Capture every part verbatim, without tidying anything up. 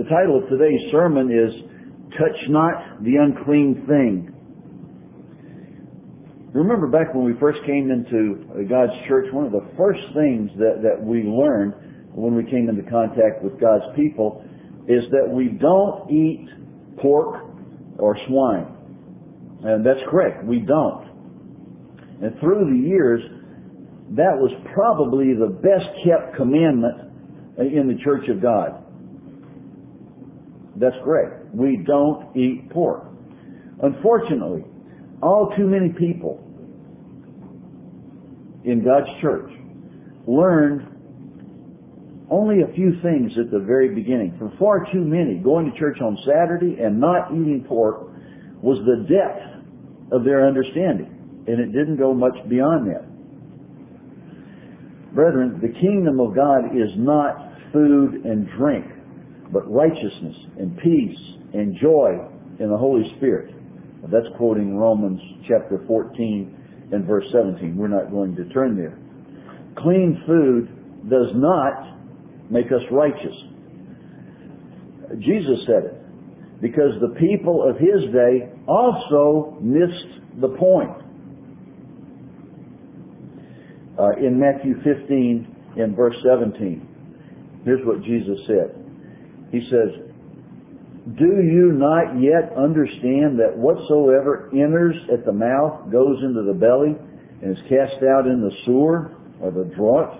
The title of today's sermon is Touch Not the Unclean Thing. Remember back when we first came into God's church, one of the first things that, that we learned when we came into contact with God's people is that we don't eat pork or swine. And that's correct, we don't. And through the years, that was probably the best kept commandment in the church of God. That's correct. We don't eat pork. Unfortunately, all too many people in God's church learned only a few things at the very beginning. For far too many, going to church on Saturday and not eating pork was the depth of their understanding, and it didn't go much beyond that. Brethren, the kingdom of God is not food and drink, but righteousness and peace and joy in the Holy Spirit. That's quoting Romans chapter fourteen and verse seventeen. We're not going to turn there. Clean food does not make us righteous. Jesus said it, because the people of His day also missed the point. Uh, in Matthew fifteen and verse seventeen, here's what Jesus said. He says, "Do you not yet understand that whatsoever enters at the mouth goes into the belly and is cast out in the sewer," or the draught?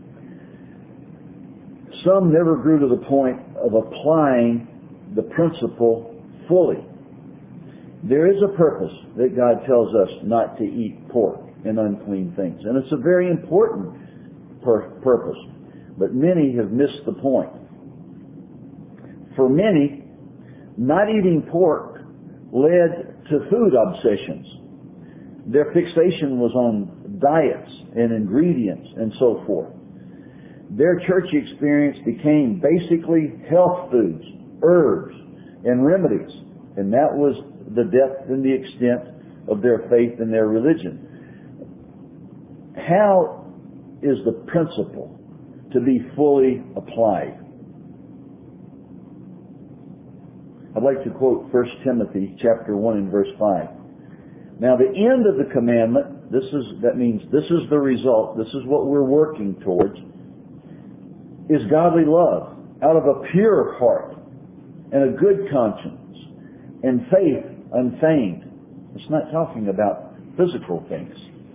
Some never grew to the point of applying the principle fully. There is a purpose that God tells us not to eat pork and unclean things, and it's a very important pur- purpose, but many have missed the point. For many, not eating pork led to food obsessions. Their fixation was on diets and ingredients and so forth. Their church experience became basically health foods, herbs, and remedies, and that was the depth and the extent of their faith and their religion. How is the principle to be fully applied? I'd like to quote First Timothy chapter one and verse five. Now the end of the commandment, this is that means this is the result, this is what we're working towards, is godly love out of a pure heart and a good conscience and faith unfeigned. It's not talking about physical things.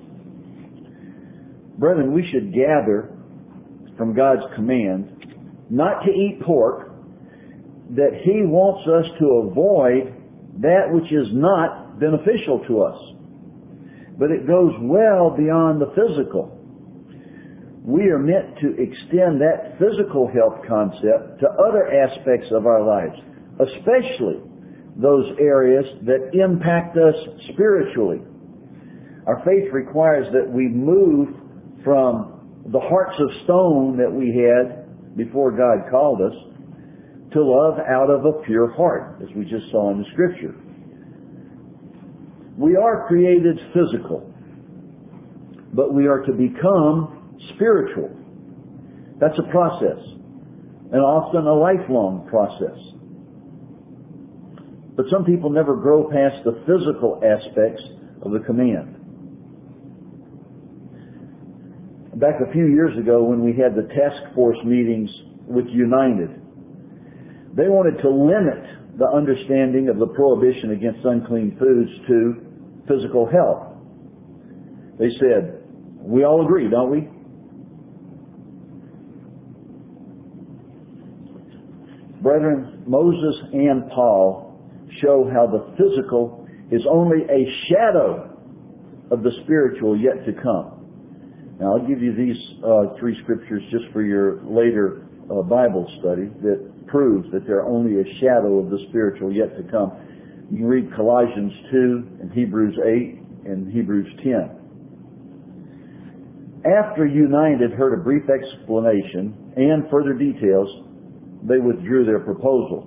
Brethren, we should gather from God's command not to eat pork, that He wants us to avoid that which is not beneficial to us. But it goes well beyond the physical. We are meant to extend that physical health concept to other aspects of our lives, especially those areas that impact us spiritually. Our faith requires that we move from the hearts of stone that we had before God called us to love out of a pure heart, as we just saw in the Scripture. We are created physical, but we are to become spiritual. That's a process, and often a lifelong process. But some people never grow past the physical aspects of the command. Back a few years ago when we had the task force meetings with United, they wanted to limit the understanding of the prohibition against unclean foods to physical health. They said, we all agree, don't we? Brethren, Moses and Paul show how the physical is only a shadow of the spiritual yet to come. Now, I'll give you these uh, three scriptures just for your later uh, Bible study that proves that they're only a shadow of the spiritual yet to come. You can read Colossians two and Hebrews eight and Hebrews ten. After United heard a brief explanation and further details, they withdrew their proposal.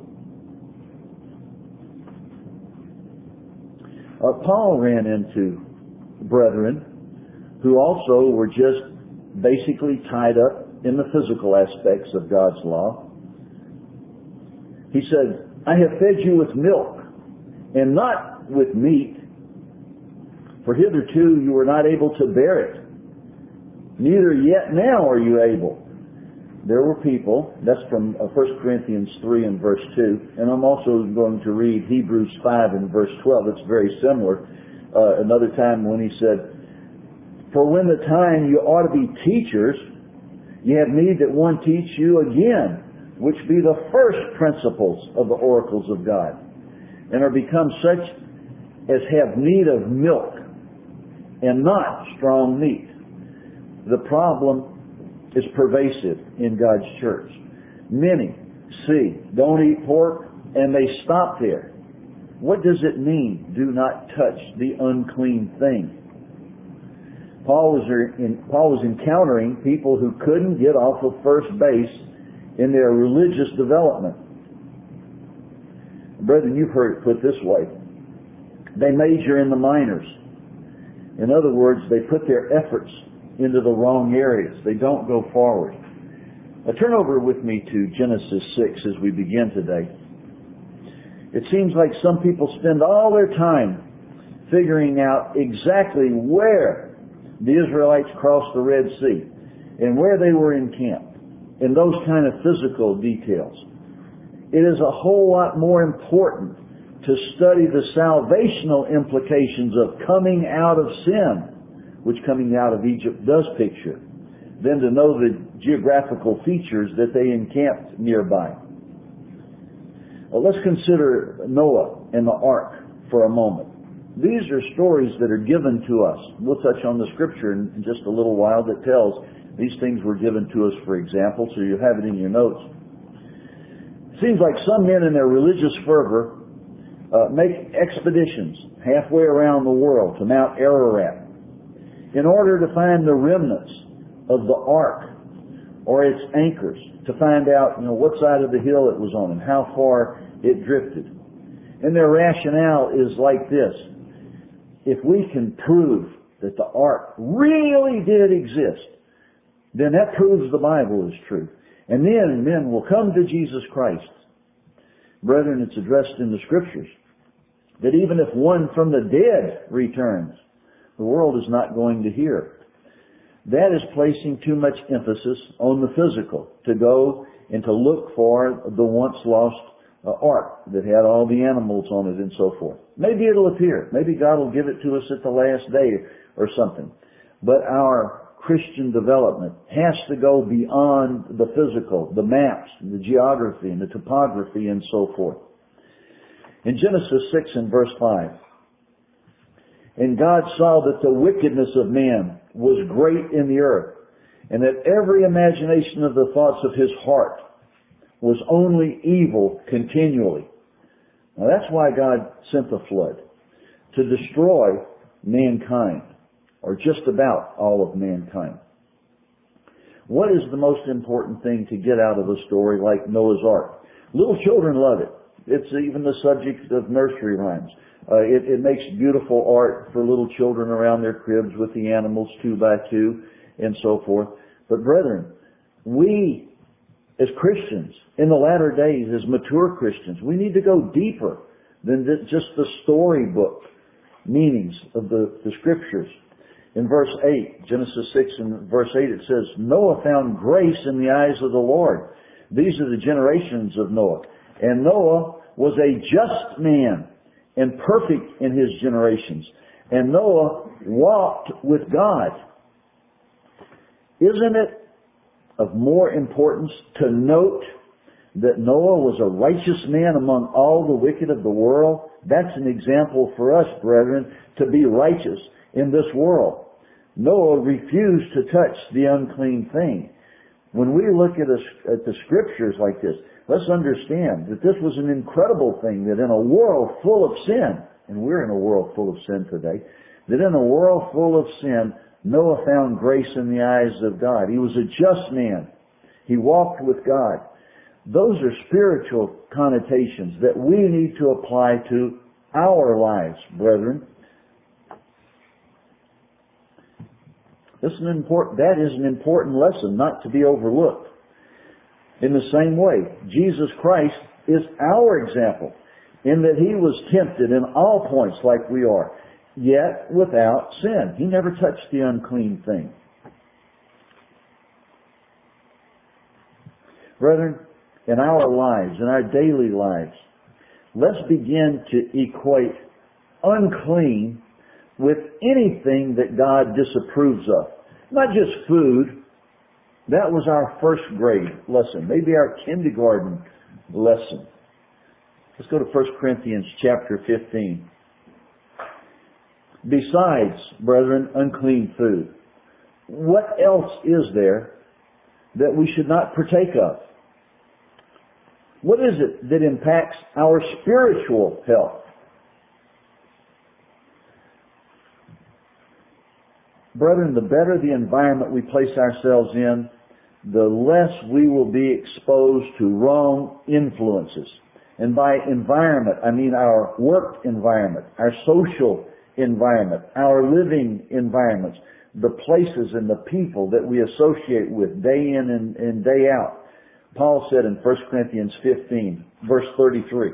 Uh, Paul ran into brethren who also were just basically tied up in the physical aspects of God's law. He said, I have fed you with milk, and not with meat, for hitherto you were not able to bear it. Neither yet now are you able. There were people, that's from First Corinthians three and verse two, and I'm also going to read Hebrews five and verse twelve. It's very similar. Uh, another time when he said, for when the time you ought to be teachers, you have need that one teach you again, which be the first principles of the oracles of God, and are become such as have need of milk, and not strong meat. The problem is pervasive in God's church. Many see, don't eat pork, and they stop there. What does it mean, do not touch the unclean thing? Paul was, in, Paul was encountering people who couldn't get off of first base in their religious development. Brethren, you've heard it put this way. They major in the minors. In other words, they put their efforts into the wrong areas. They don't go forward. Now turn over with me to Genesis six as we begin today. It seems like some people spend all their time figuring out exactly where the Israelites crossed the Red Sea and where they were encamped and those kind of physical details. It is a whole lot more important to study the salvational implications of coming out of sin, which coming out of Egypt does picture, than to know the geographical features that they encamped nearby. Well, let's consider Noah and the ark for a moment. These are stories that are given to us. We'll touch on the scripture in just a little while that tells these things were given to us, for example, so you have it in your notes. It seems like some men in their religious fervor uh, make expeditions halfway around the world to Mount Ararat in order to find the remnants of the ark or its anchors, to find out, you know, what side of the hill it was on and how far it drifted. And their rationale is like this. If we can prove that the ark really did exist, then that proves the Bible is true. And then men will come to Jesus Christ. Brethren, it's addressed in the Scriptures that even if one from the dead returns, the world is not going to hear. That is placing too much emphasis on the physical, to go and to look for the once lost uh, ark that had all the animals on it and so forth. Maybe it'll appear. Maybe God will give it to us at the last day or something. But our Christian development has to go beyond the physical, the maps, the geography, and the topography and so forth. In Genesis six and verse five, and God saw that the wickedness of man was great in the earth, and that every imagination of the thoughts of his heart was only evil continually. Now that's why God sent the flood, to destroy mankind, or just about all of mankind. What is the most important thing to get out of a story like Noah's Ark? Little children love it. It's even the subject of nursery rhymes. Uh, it, it makes beautiful art for little children around their cribs with the animals two by two and so forth. But brethren, we as Christians in the latter days, as mature Christians, we need to go deeper than the, just the storybook meanings of the, the Scriptures. In verse eight, Genesis six and verse eight, it says, Noah found grace in the eyes of the Lord. These are the generations of Noah. And Noah was a just man and perfect in his generations. And Noah walked with God. Isn't it of more importance to note that Noah was a righteous man among all the wicked of the world? That's an example for us, brethren, to be righteous in this world. Noah refused to touch the unclean thing. When we look at, a, at the Scriptures like this, let's understand that this was an incredible thing, that in a world full of sin, and we're in a world full of sin today, that in a world full of sin, Noah found grace in the eyes of God. He was a just man. He walked with God. Those are spiritual connotations that we need to apply to our lives, brethren. This is an important, that is an important lesson not to be overlooked. In the same way, Jesus Christ is our example, in that He was tempted in all points like we are, yet without sin. He never touched the unclean thing. Brethren, in our lives, in our daily lives, let's begin to equate unclean with anything that God disapproves of. Not just food. That was our first grade lesson, maybe our kindergarten lesson. Let's go to First Corinthians chapter fifteen. Besides, brethren, unclean food, what else is there that we should not partake of? What is it that impacts our spiritual health? Brethren, the better the environment we place ourselves in, the less we will be exposed to wrong influences. And by environment, I mean our work environment, our social environment, our living environments, the places and the people that we associate with day in and, and day out. Paul said in First Corinthians fifteen, verse thirty-three,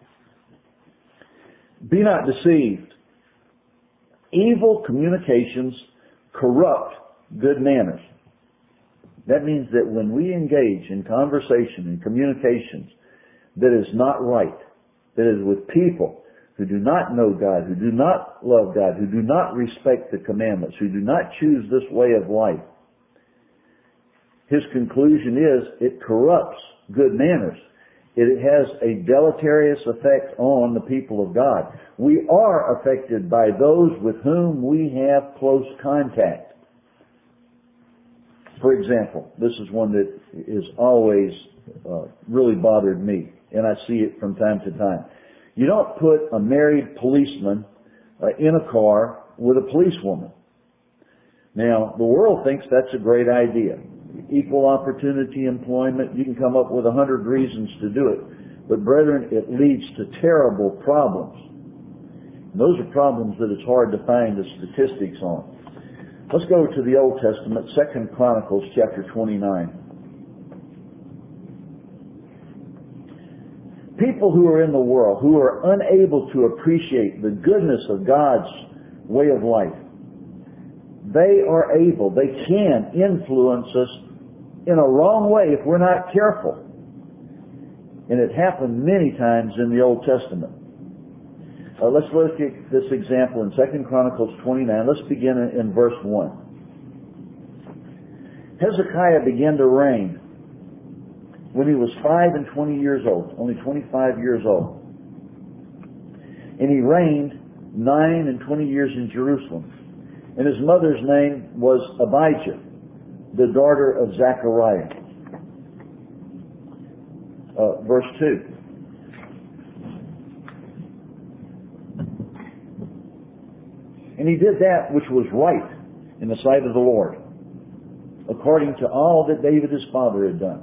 "Be not deceived. Evil communications corrupt good manners." That means that when we engage in conversation and communications that is not right, that is with people who do not know God, who do not love God, who do not respect the commandments, who do not choose this way of life, his conclusion is it corrupts good manners. It has a deleterious effect on the people of God. We are affected by those with whom we have close contact. For example, this is one that has always uh, really bothered me, and I see it from time to time. You don't put a married policeman uh, in a car with a policewoman. Now, the world thinks that's a great idea. Equal opportunity employment, you can come up with a hundred reasons to do it. But brethren, it leads to terrible problems. And those are problems that it's hard to find the statistics on. Let's go to the Old Testament, Second Chronicles chapter twenty-nine. People who are in the world, who are unable to appreciate the goodness of God's way of life, they are able, they can influence us in a wrong way if we're not careful. And it happened many times in the Old Testament. Uh, let's look at this example in Second Chronicles twenty-nine. Let's begin in, in verse one. Hezekiah began to reign when he was five and twenty years old, only twenty-five years old. And he reigned nine and twenty years in Jerusalem. And his mother's name was Abijah, the daughter of Zechariah. Uh, verse two. And he did that which was right in the sight of the Lord, according to all that David his father had done.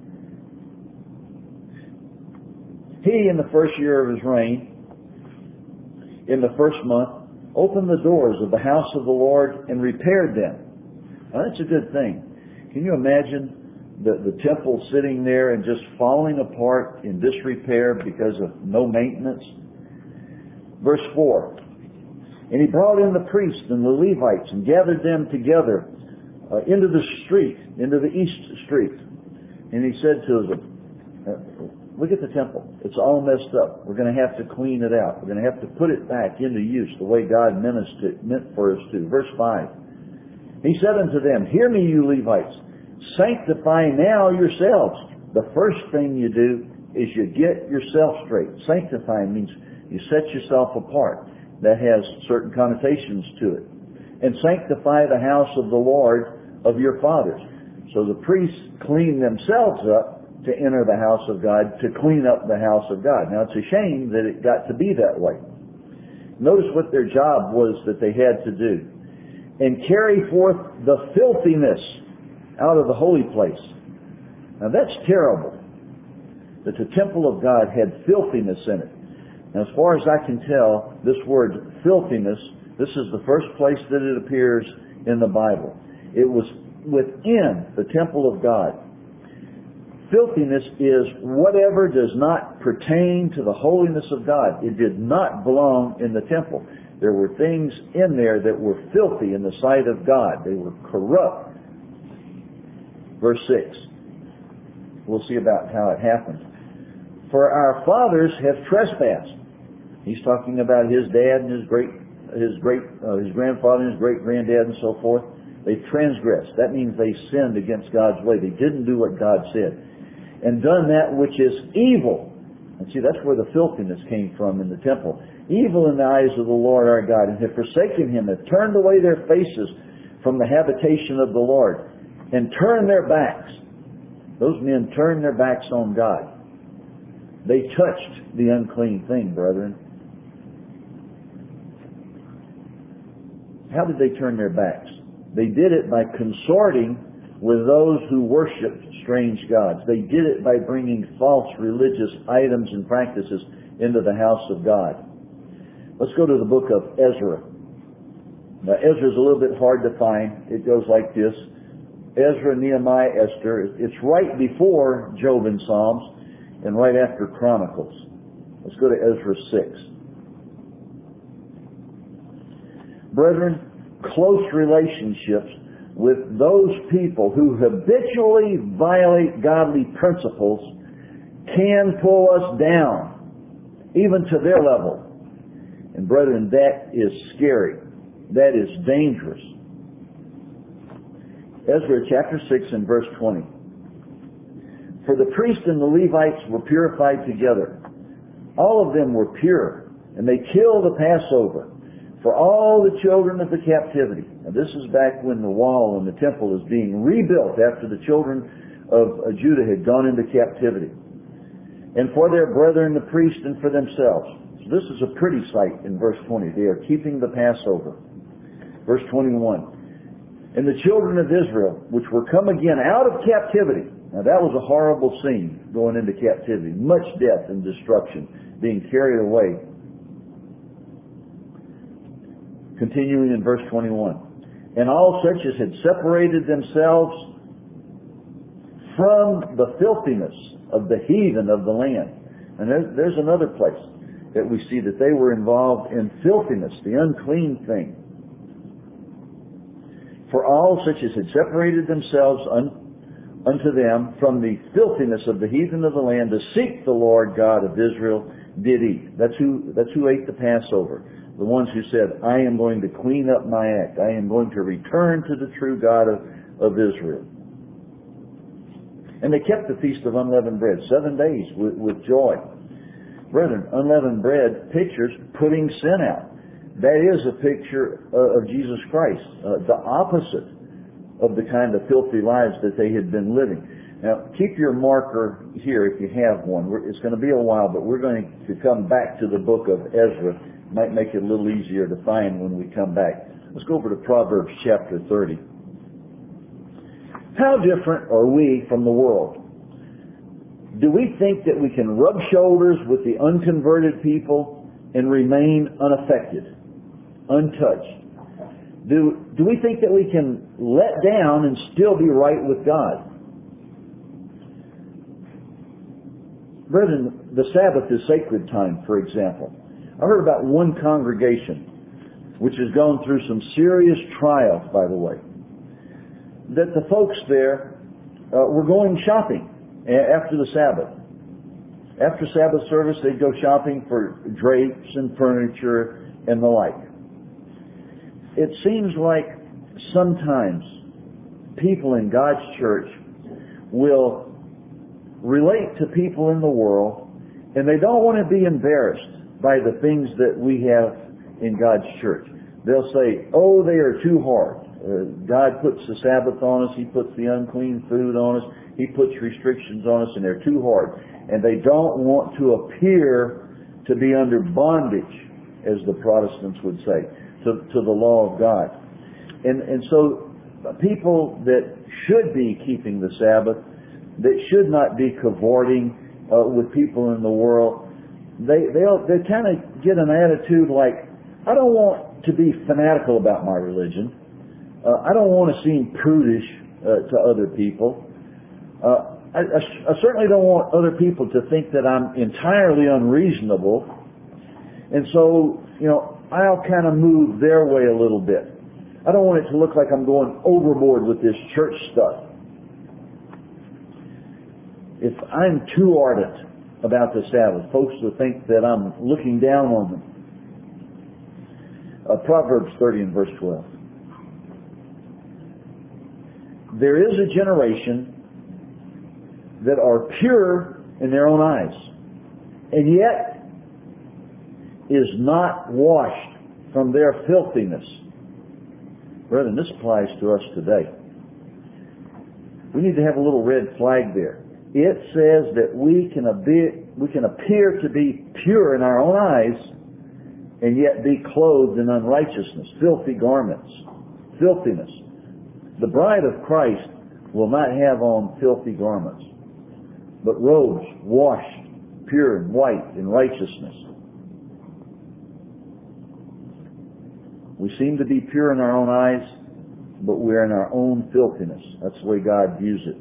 He, in the first year of his reign, in the first month, opened the doors of the house of the Lord and repaired them. Now that's a good thing. Can you imagine the, the temple sitting there and just falling apart in disrepair because of no maintenance? Verse four. And he brought in the priests and the Levites and gathered them together uh, into the street, into the east street. And he said to them, uh, look at the temple. It's all messed up. We're going to have to clean it out. We're going to have to put it back into use the way God meant, us to, meant for us to. Verse five. He said unto them, Hear me, you Levites. Sanctify now yourselves. The first thing you do is you get yourself straight. Sanctify means you set yourself apart. That has certain connotations to it. And sanctify the house of the Lord of your fathers. So the priests clean themselves up to enter the house of God, to clean up the house of God. Now it's a shame that it got to be that way. Notice what their job was that they had to do. And carry forth the filthiness out of the holy place. Now that's terrible. That the temple of God had filthiness in it. Now, as far as I can tell, this word filthiness, this is the first place that it appears in the Bible. It was within the temple of God. filthiness is whatever does not pertain to the holiness of God. It did not belong in the temple. There were things in there that were filthy in the sight of God. They were corrupt. Verse six. We'll see about how it happened. For our fathers have trespassed. He's talking about his dad and his great, his great, uh, his grandfather and his great granddad and so forth. They transgressed. That means they sinned against God's way. They didn't do what God said. And done that which is evil. And see, that's where the filthiness came from in the temple. Evil in the eyes of the Lord our God, and have forsaken Him, have turned away their faces from the habitation of the Lord, and turned their backs. Those men turned their backs on God. They touched the unclean thing, brethren. How did they turn their backs? They did it by consorting with those who worshiped strange gods. They did it by bringing false religious items and practices into the house of God. Let's go to the book of Ezra. Now, Ezra is a little bit hard to find. It goes like this. Ezra, Nehemiah, Esther. It's right before Job and Psalms and right after Chronicles. Let's go to Ezra six. Brethren, close relationships with those people who habitually violate godly principles can pull us down, even to their level. And brethren, that is scary. That is dangerous. Ezra chapter six and verse twenty. For the priest and the Levites were purified together. All of them were pure, and they killed the Passover for all the children of the captivity. Now this is back when the wall and the temple is being rebuilt after the children of Judah had gone into captivity. And for their brethren the priests and for themselves. So this is a pretty sight in verse twenty. They are keeping the Passover. Verse twenty-one. And the children of Israel, which were come again out of captivity. Now that was a horrible scene, going into captivity. Much death and destruction, being carried away. Continuing in verse twenty-one. And all such as had separated themselves from the filthiness of the heathen of the land. And there's, there's another place that we see that they were involved in filthiness, the unclean thing. For all such as had separated themselves un, unto them from the filthiness of the heathen of the land to seek the Lord God of Israel did eat. That's who, that's who ate the Passover. The ones who said, I am going to clean up my act. I am going to return to the true God of, of Israel. And they kept the Feast of Unleavened Bread seven days with, with joy. Brethren, unleavened bread pictures putting sin out. That is a picture uh, of Jesus Christ, uh, the opposite of the kind of filthy lives that they had been living. Now, keep your marker here if you have one. We're, it's going to be a while, but we're going to come back to the book of Ezra. Might make it a little easier to find when we come back. Let's go over to Proverbs chapter thirty. How different are we from the world? Do we think that we can rub shoulders with the unconverted people and remain unaffected, untouched? Do, do we think that we can let down and still be right with God? Brethren, the Sabbath is sacred time, for example. I heard about one congregation which has gone through some serious trials, by the way, that the folks there uh, were going shopping after the Sabbath. After Sabbath service, they'd go shopping for drapes and furniture and the like. It seems like sometimes people in God's church will relate to people in the world, and they don't want to be embarrassed by the things that we have in God's church. They'll say, oh, they are too hard. Uh, God puts the Sabbath on us. He puts the unclean food on us. He puts restrictions on us, and they're too hard. And they don't want to appear to be under bondage, as the Protestants would say, to, to the law of God. And, and so people that should be keeping the Sabbath, that should not be cavorting uh, with people in the world, they they'll they kind of get an attitude like, I don't want to be fanatical about my religion. Uh, I don't want to seem prudish uh, to other people. Uh, I, I, I certainly don't want other people to think that I'm entirely unreasonable. And so, you know, I'll kind of move their way a little bit. I don't want it to look like I'm going overboard with this church stuff. If I'm too ardent about the Sabbath, folks will think that I'm looking down on them. Uh, Proverbs thirty and verse twelve. There is a generation that are pure in their own eyes, and yet is not washed from their filthiness. Brethren, this applies to us today. We need to have a little red flag there. It says that we can, be, we can appear to be pure in our own eyes and yet be clothed in unrighteousness, filthy garments, filthiness. The bride of Christ will not have on filthy garments, but robes washed, pure and white in righteousness. We seem to be pure in our own eyes, but we're in our own filthiness. That's the way God views it.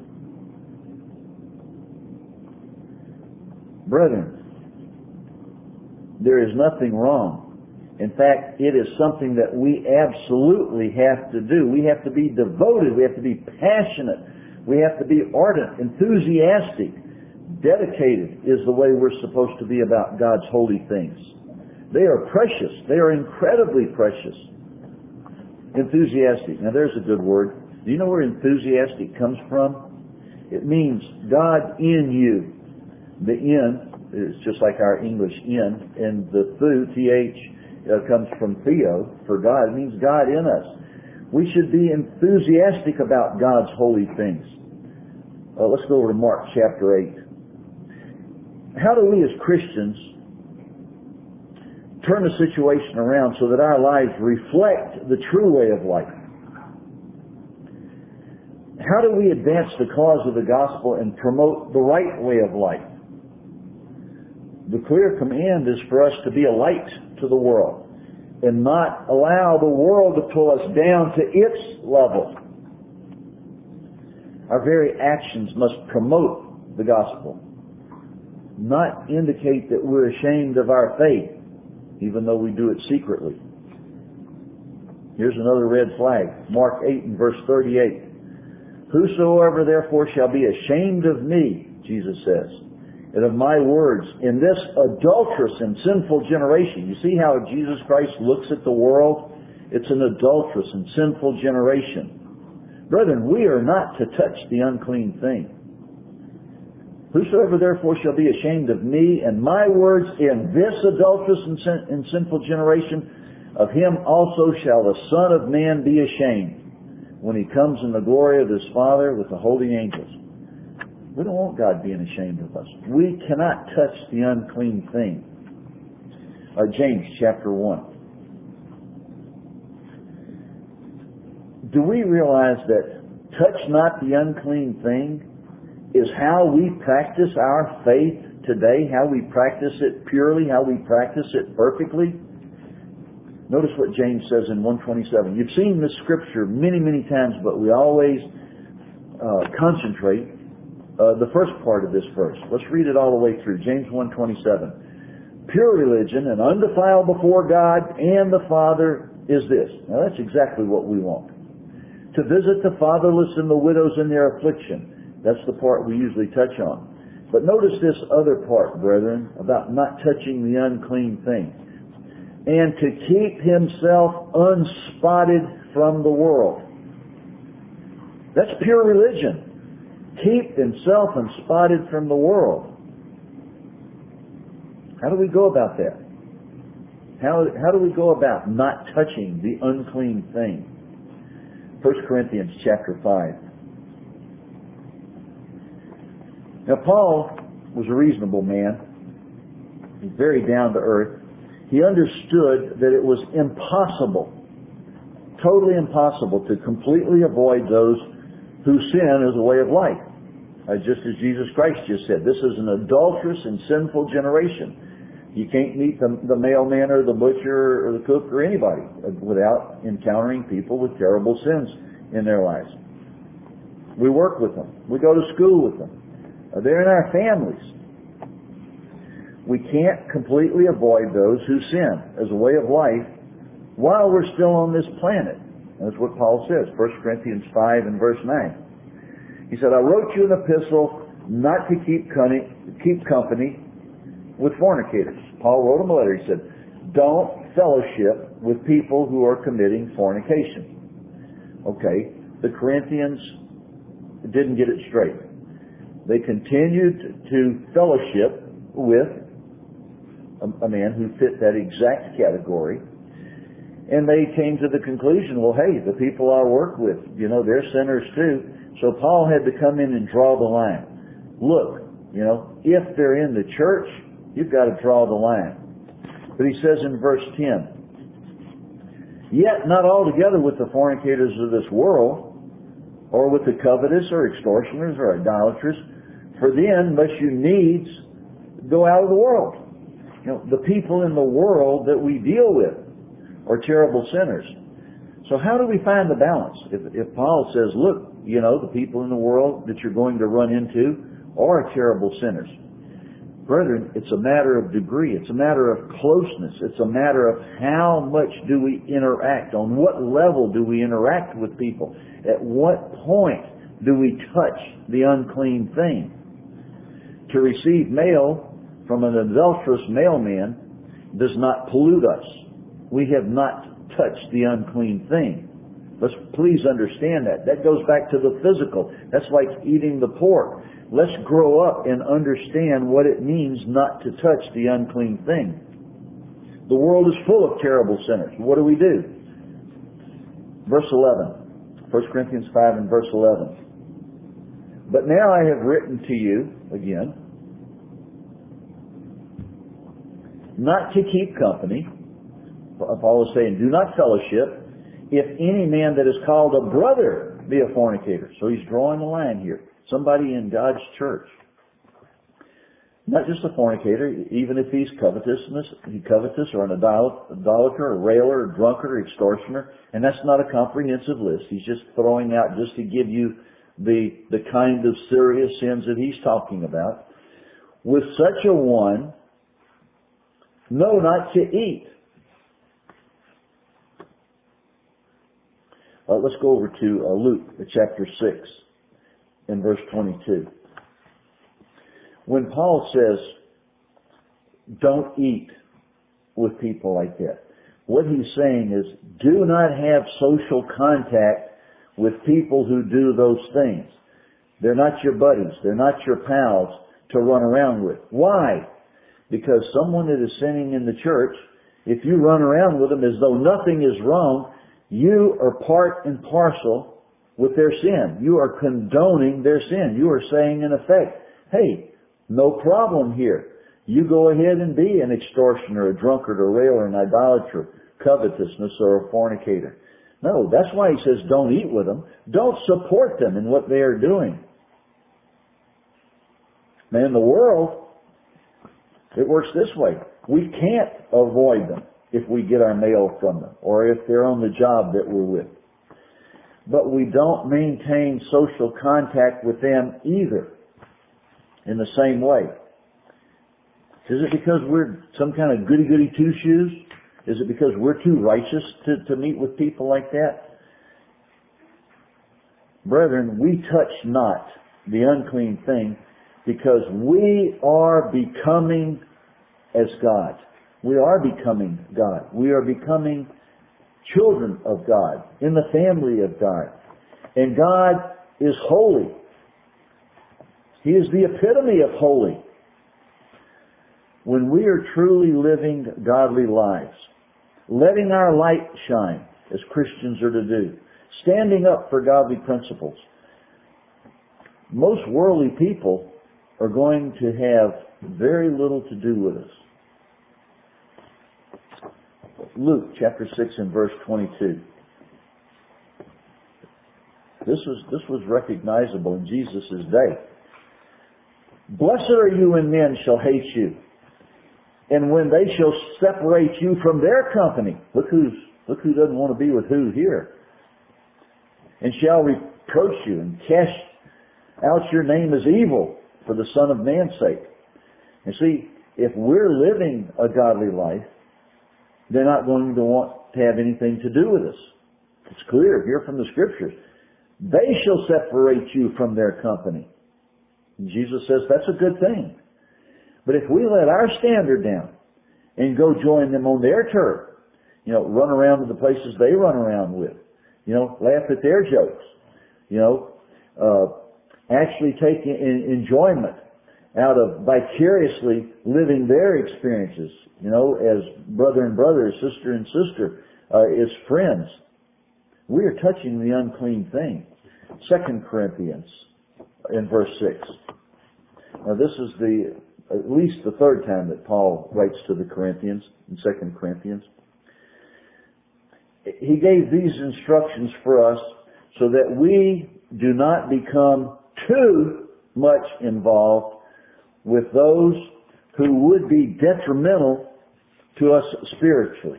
Brethren, there is nothing wrong. In fact, it is something that we absolutely have to do. We have to be devoted. We have to be passionate. We have to be ardent, enthusiastic. Dedicated is the way we're supposed to be about God's holy things. They are precious. They are incredibly precious. Enthusiastic. Now there's a good word. Do you know where enthusiastic comes from? It means God in you. The in is just like our English in, and the thu, T H, uh, comes from theo, for God. It means God in us. We should be enthusiastic about God's holy things. Uh, let's go over to Mark chapter eight. How do we as Christians turn the situation around so that our lives reflect the true way of life? How do we advance the cause of the gospel and promote the right way of life? The clear command is for us to be a light to the world and not allow the world to pull us down to its level. Our very actions must promote the gospel, not indicate that we're ashamed of our faith, even though we do it secretly. Here's another red flag. Mark eight and verse thirty-eight. Whosoever therefore shall be ashamed of me, Jesus says, and of my words in this adulterous and sinful generation. You see how Jesus Christ looks at the world? It's an adulterous and sinful generation. Brethren, we are not to touch the unclean thing. Whosoever therefore shall be ashamed of me and my words in this adulterous and, sin- and sinful generation, of him also shall the Son of Man be ashamed when he comes in the glory of his Father with the holy angels. We don't want God being ashamed of us. We cannot touch the unclean thing. Uh, James chapter one. Do we realize that touch not the unclean thing is how we practice our faith today, how we practice it purely, how we practice it perfectly? Notice what James says in one twenty-seven. You've seen this scripture many, many times, but we always uh, concentrate uh, the first part of this verse. Let's read it all the way through. James one twenty-seven. Pure religion and undefiled before God and the Father is this. Now that's exactly what we want. To visit the fatherless and the widows in their affliction. That's the part we usually touch on. But notice this other part, brethren, about not touching the unclean thing. And to keep himself unspotted from the world. That's pure religion. Keep himself unspotted from the world. How do we go about that? How, how do we go about not touching the unclean thing? First Corinthians chapter five. Now Paul was a reasonable man. He was very down to earth. He understood that it was impossible, totally impossible, to completely avoid those who sin as a way of life. Uh, just as Jesus Christ just said, this is an adulterous and sinful generation. You can't meet the, the mailman or the butcher or the cook or anybody without encountering people with terrible sins in their lives. We work with them. We go to school with them. They're in our families. We can't completely avoid those who sin as a way of life while we're still on this planet. That's what Paul says, First Corinthians five and verse nine. He said, I wrote you an epistle not to keep company, keep company with fornicators. Paul wrote him a letter. He said, don't fellowship with people who are committing fornication. Okay, the Corinthians didn't get it straight. They continued to fellowship with a, a man who fit that exact category. And they came to the conclusion, well, hey, the people I work with, you know, they're sinners too. So Paul had to come in and draw the line. Look, you know, if they're in the church, you've got to draw the line. But he says in verse ten, yet not altogether with the fornicators of this world, or with the covetous, or extortioners, or idolaters, for then must you needs go out of the world. You know, the people in the world that we deal with are terrible sinners. So how do we find the balance? If, if Paul says, look, you know, the people in the world that you're going to run into are terrible sinners. Brethren, it's a matter of degree. It's a matter of closeness. It's a matter of how much do we interact. On what level do we interact with people? At what point do we touch the unclean thing? To receive mail from an adulterous mailman does not pollute us. We have not touched the unclean thing. Let's please understand that. That goes back to the physical. That's like eating the pork. Let's grow up and understand what it means not to touch the unclean thing. The world is full of terrible sinners. What do we do? Verse eleven. First Corinthians five and verse eleven. But now I have written to you, again, not to keep company. Paul is saying, do not fellowship if any man that is called a brother be a fornicator. So he's drawing a line here. Somebody in God's church. Not just a fornicator, even if he's covetousness, he covetous or an idolater, a railer, a drunkard, or extortioner. And that's not a comprehensive list. He's just throwing out just to give you the, the kind of serious sins that he's talking about. With such a one, no, not to eat. Uh, let's go over to uh, Luke, chapter six, in verse twenty-two. When Paul says, don't eat with people like that, what he's saying is, do not have social contact with people who do those things. They're not your buddies. They're not your pals to run around with. Why? Because someone that is sinning in the church, if you run around with them as though nothing is wrong, you are part and parcel with their sin. You are condoning their sin. You are saying in effect, hey, no problem here. You go ahead and be an extortioner, a drunkard, a railer, an idolater, covetousness, or a fornicator. No, that's why he says don't eat with them. Don't support them in what they are doing. Man, in the world, it works this way. We can't avoid them if we get our mail from them, or if they're on the job that we're with. But we don't maintain social contact with them either in the same way. Is it because we're some kind of goody-goody two-shoes? Is it because we're too righteous to, to meet with people like that? Brethren, we touch not the unclean thing because we are becoming as God. We are becoming God. We are becoming children of God, in the family of God. And God is holy. He is the epitome of holy. When we are truly living godly lives, letting our light shine, as Christians are to do, standing up for godly principles, most worldly people are going to have very little to do with us. Luke chapter six and verse twenty-two. This was, this was recognizable in Jesus' day. Blessed are you when men shall hate you, and when they shall separate you from their company. Look who's, look who doesn't want to be with who here. And shall reproach you and cast out your name as evil for the Son of Man's sake. And see, if we're living a godly life, they're not going to want to have anything to do with us. It's clear here from the Scriptures. They shall separate you from their company. And Jesus says that's a good thing. But if we let our standard down and go join them on their turf, you know, run around to the places they run around with, you know, laugh at their jokes, you know, uh, actually take in, enjoyment out of vicariously living their experiences, you know, as brother and brother, sister and sister, uh, as friends. We are touching the unclean thing. Second Corinthians in verse six. Now this is the, at least the third time that Paul writes to the Corinthians in Second Corinthians. He gave these instructions for us so that we do not become too much involved with those who would be detrimental to us spiritually.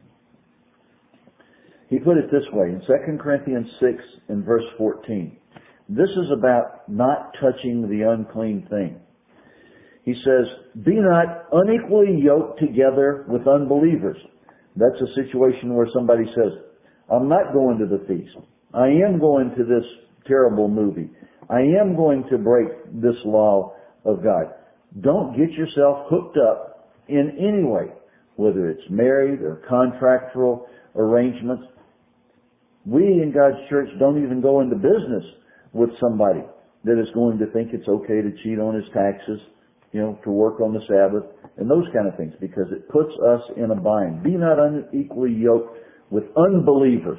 He put it this way in Second Corinthians six and verse fourteen. This is about not touching the unclean thing. He says, be not unequally yoked together with unbelievers. That's a situation where somebody says, I'm not going to the feast. I am going to this terrible movie. I am going to break this law of God. Don't get yourself hooked up in any way, whether it's married or contractual arrangements. We in God's church don't even go into business with somebody that is going to think it's okay to cheat on his taxes, you know, to work on the Sabbath, and those kind of things, because it puts us in a bind. Be not unequally yoked with unbelievers.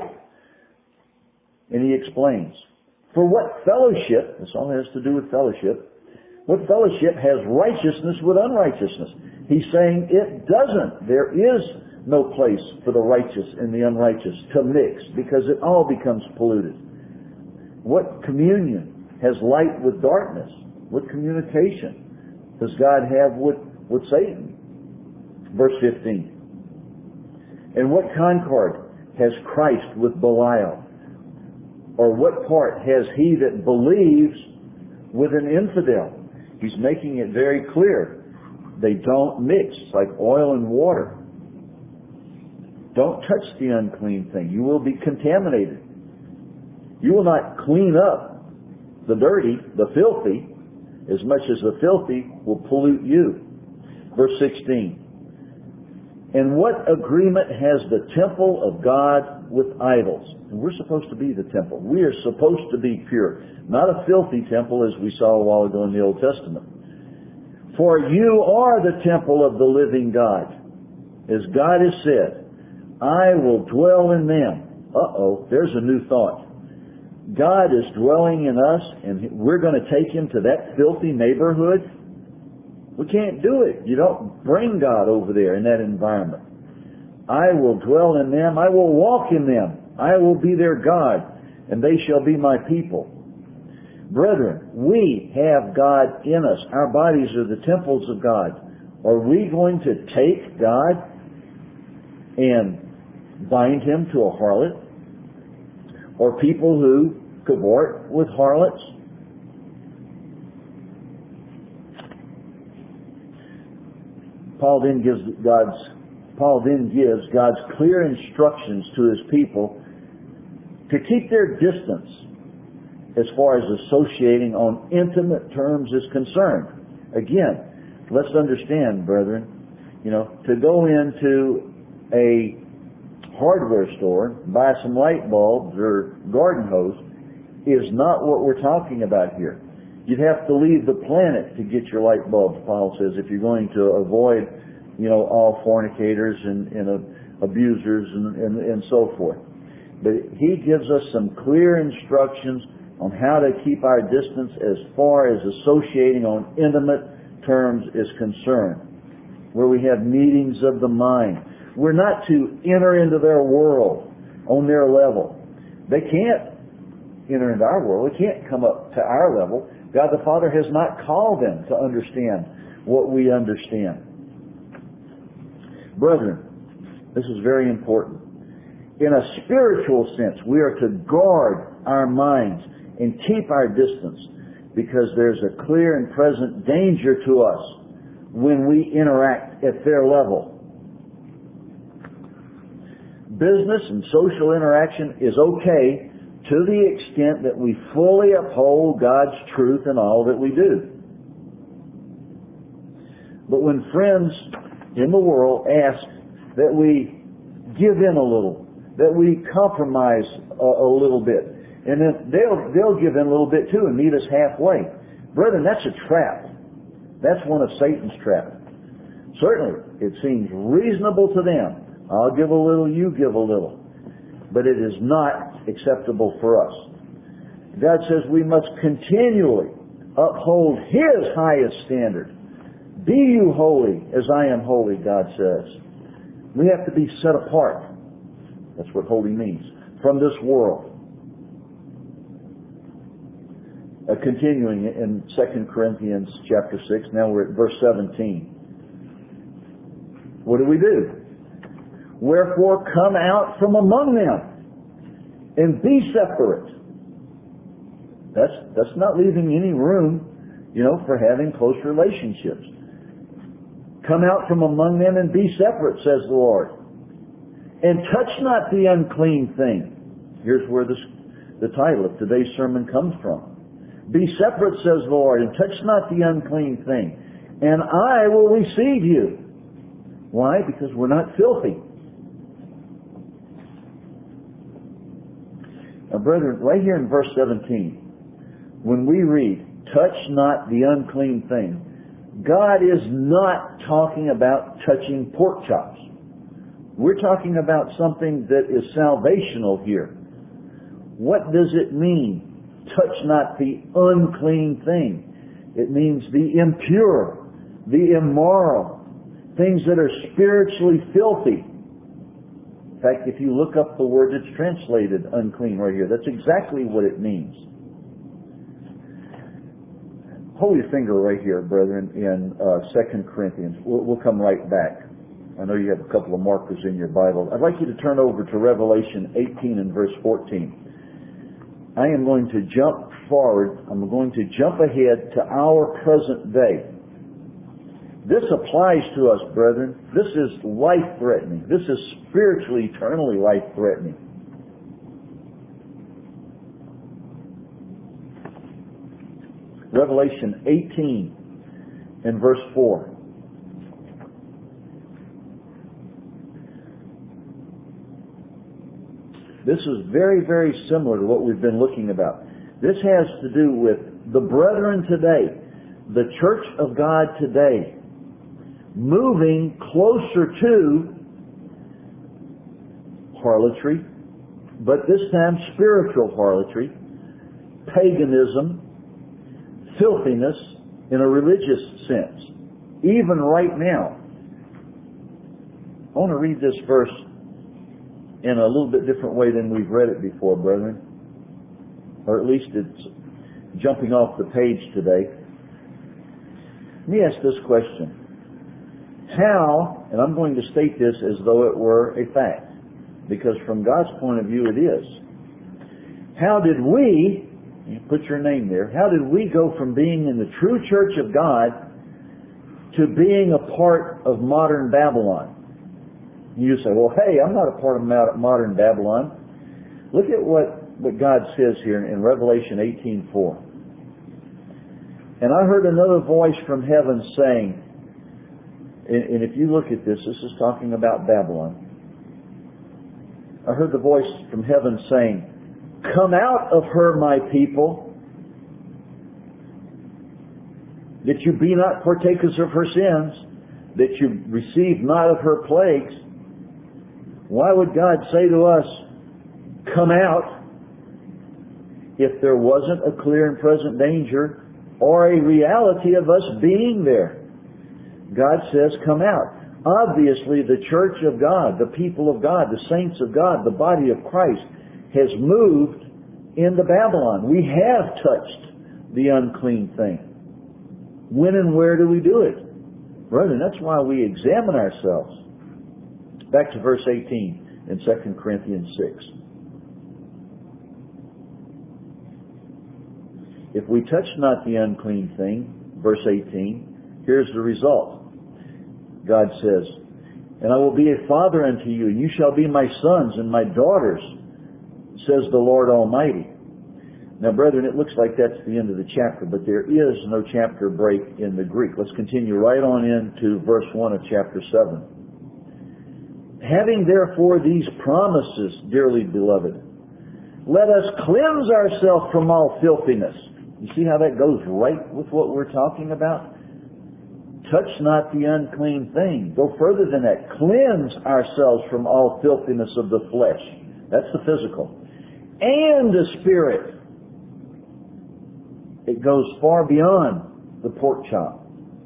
And he explains, for what fellowship, this all has to do with fellowship, what fellowship has righteousness with unrighteousness? He's saying it doesn't. There is no place for the righteous and the unrighteous to mix, because it all becomes polluted. What communion has light with darkness? What communication does God have with, with Satan? Verse fifteen. And what concord has Christ with Belial? Or what part has he that believes with an infidel? He's making it very clear. They don't mix. It's like oil and water. Don't touch the unclean thing. You will be contaminated. You will not clean up the dirty, the filthy, as much as the filthy will pollute you. Verse sixteen. And what agreement has the temple of God with idols? And we're supposed to be the temple. We are supposed to be pure. Not a filthy temple as we saw a while ago in the Old Testament. For you are the temple of the living God. As God has said, I will dwell in them. Uh-oh, there's a new thought. God is dwelling in us and we're going to take him to that filthy neighborhood? We can't do it. You don't bring God over there in that environment. I will dwell in them. I will walk in them. I will be their God, and they shall be my people. Brethren, we have God in us. Our bodies are the temples of God. Are we going to take God and bind him to a harlot? Or people who cavort with harlots? Paul then gives God's Paul then gives God's clear instructions to his people to keep their distance as far as associating on intimate terms is concerned. Again, let's understand, brethren, you know, to go into a hardware store, buy some light bulbs or garden hose is not what we're talking about here. You'd have to leave the planet to get your light bulbs, Paul says, if you're going to avoid, you know, all fornicators and, and uh, abusers and, and, and so forth. But he gives us some clear instructions on how to keep our distance as far as associating on intimate terms is concerned, where we have meetings of the mind. We're not to enter into their world on their level. They can't enter into our world. They can't come up to our level. God the Father has not called them to understand what we understand. Brethren, this is very important. In a spiritual sense, we are to guard our minds and keep our distance because there's a clear and present danger to us when we interact at their level. Business and social interaction is okay to the extent that we fully uphold God's truth in all that we do. But when friends in the world ask that we give in a little, that we compromise a, a little bit, and then they'll they'll give in a little bit too and meet us halfway. Brethren, that's a trap. That's one of Satan's traps. Certainly, it seems reasonable to them. I'll give a little, you give a little. But it is not acceptable for us. God says we must continually uphold His highest standard. Be you holy as I am holy, God says. We have to be set apart. That's what holy means. From this world. Uh, continuing in Second Corinthians chapter six, now we're at verse seventeen. What do we do? Wherefore come out from among them and be separate. That's that's not leaving any room, you know, for having close relationships. Come out from among them and be separate, says the Lord. And touch not the unclean thing. Here's where this, the title of today's sermon comes from. Be separate, says the Lord, and touch not the unclean thing, and I will receive you. Why? Because we're not filthy. Now, brethren, right here in verse seventeen, when we read, touch not the unclean thing, God is not talking about touching pork chops. We're talking about something that is salvational here. What does it mean? Touch not the unclean thing. It means the impure, the immoral, things that are spiritually filthy. In fact, if you look up the word that's translated unclean right here, that's exactly what it means. Hold your finger right here, brethren, in uh, Second Corinthians. We'll, we'll come right back. I know you have a couple of markers in your Bible. I'd like you to turn over to Revelation eighteen and verse fourteen. I am going to jump forward. I'm going to jump ahead to our present day. This applies to us, brethren. This is life-threatening. This is spiritually, eternally life-threatening. Revelation eighteen and verse four. This is very, very similar to what we've been looking about. This has to do with the brethren today, the church of God today, moving closer to harlotry, but this time spiritual harlotry, paganism, filthiness in a religious sense, even right now. I want to read this verse in a little bit different way than we've read it before, brethren. Or at least it's jumping off the page today. Let me ask this question. How, and I'm going to state this as though it were a fact, because from God's point of view it is. How did we, you put your name there, how did we go from being in the true church of God to being a part of modern Babylon? You say, well, hey, I'm not a part of modern Babylon. Look at what, what God says here in Revelation eighteen four. And I heard another voice from heaven saying, and if you look at this, this is talking about Babylon. I heard the voice from heaven saying, come out of her, my people, that you be not partakers of her sins, that you receive not of her plagues. Why would God say to us, come out, if there wasn't a clear and present danger or a reality of us being there? God says, come out. Obviously, the church of God, the people of God, the saints of God, the body of Christ has moved into Babylon. We have touched the unclean thing. When and where do we do it? Brethren, that's why we examine ourselves. Back to verse eighteen in Second Corinthians six. If we touch not the unclean thing, verse eighteen, here's the result. God says, and I will be a father unto you, and you shall be my sons and my daughters, says the Lord Almighty. Now, brethren, it looks like that's the end of the chapter, but there is no chapter break in the Greek. Let's continue right on into verse one of chapter seven. Having therefore these promises, dearly beloved, let us cleanse ourselves from all filthiness. You see how that goes right with what we're talking about? Touch not the unclean thing. Go further than that. Cleanse ourselves from all filthiness of the flesh. That's the physical. And the spirit. It goes far beyond the pork chop.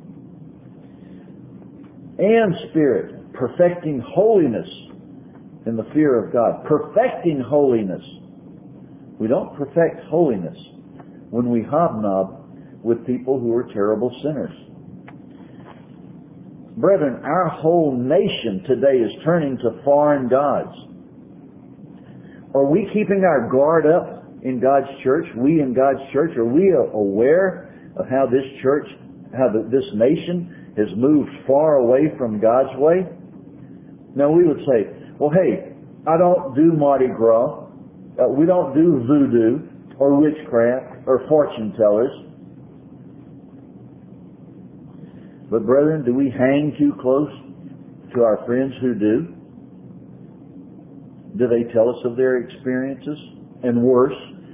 And spirit, perfecting holiness in the fear of God. Perfecting holiness. We don't perfect holiness when we hobnob with people who are terrible sinners. Brethren, our whole nation today is turning to foreign gods. Are we keeping our guard up in God's church? We in God's church, are we aware of how this church, how this nation has moved far away from God's way? Now we would say, well, hey, I don't do Mardi Gras. Uh, we don't do voodoo or witchcraft or fortune tellers. But brethren, do we hang too close to our friends who do? Do they tell us of their experiences? And worse.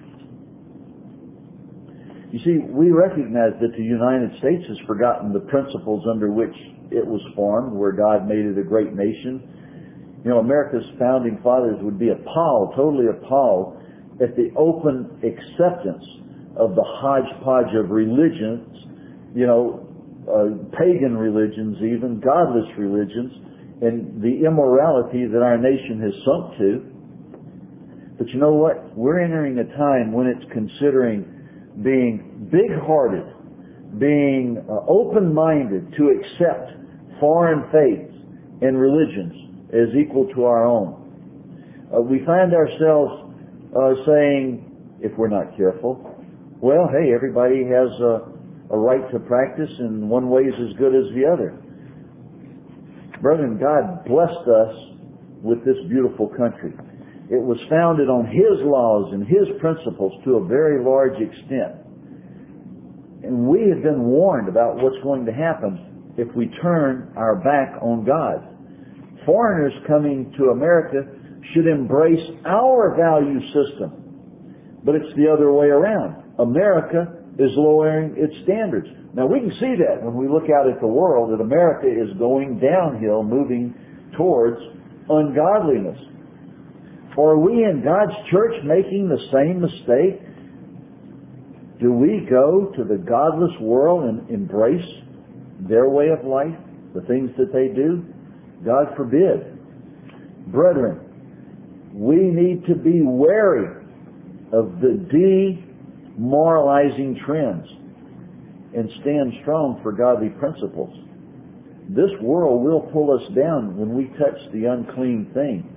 You see, we recognize that the United States has forgotten the principles under which it was formed, where God made it a great nation. You know, America's founding fathers would be appalled, totally appalled, at the open acceptance of the hodgepodge of religions, you know, uh, pagan religions even, godless religions, and the immorality that our nation has sunk to. But you know what? We're entering a time when it's considering being big-hearted, being uh, open-minded to accept foreign faiths and religions as equal to our own. Uh, we find ourselves uh, saying, if we're not careful, well, hey, everybody has a, a right to practice, and one way is as good as the other. Brethren, God blessed us with this beautiful country. It was founded on His laws and His principles to a very large extent. And we have been warned about what's going to happen if we turn our back on God. Foreigners coming to America should embrace our value system. But it's the other way around. America is lowering its standards. Now we can see that when we look out at the world, that America is going downhill, moving towards ungodliness. Or are we in God's church making the same mistake? Do we go to the godless world and embrace their way of life, the things that they do? God forbid. Brethren, we need to be wary of the demoralizing trends and stand strong for godly principles. This world will pull us down when we touch the unclean thing.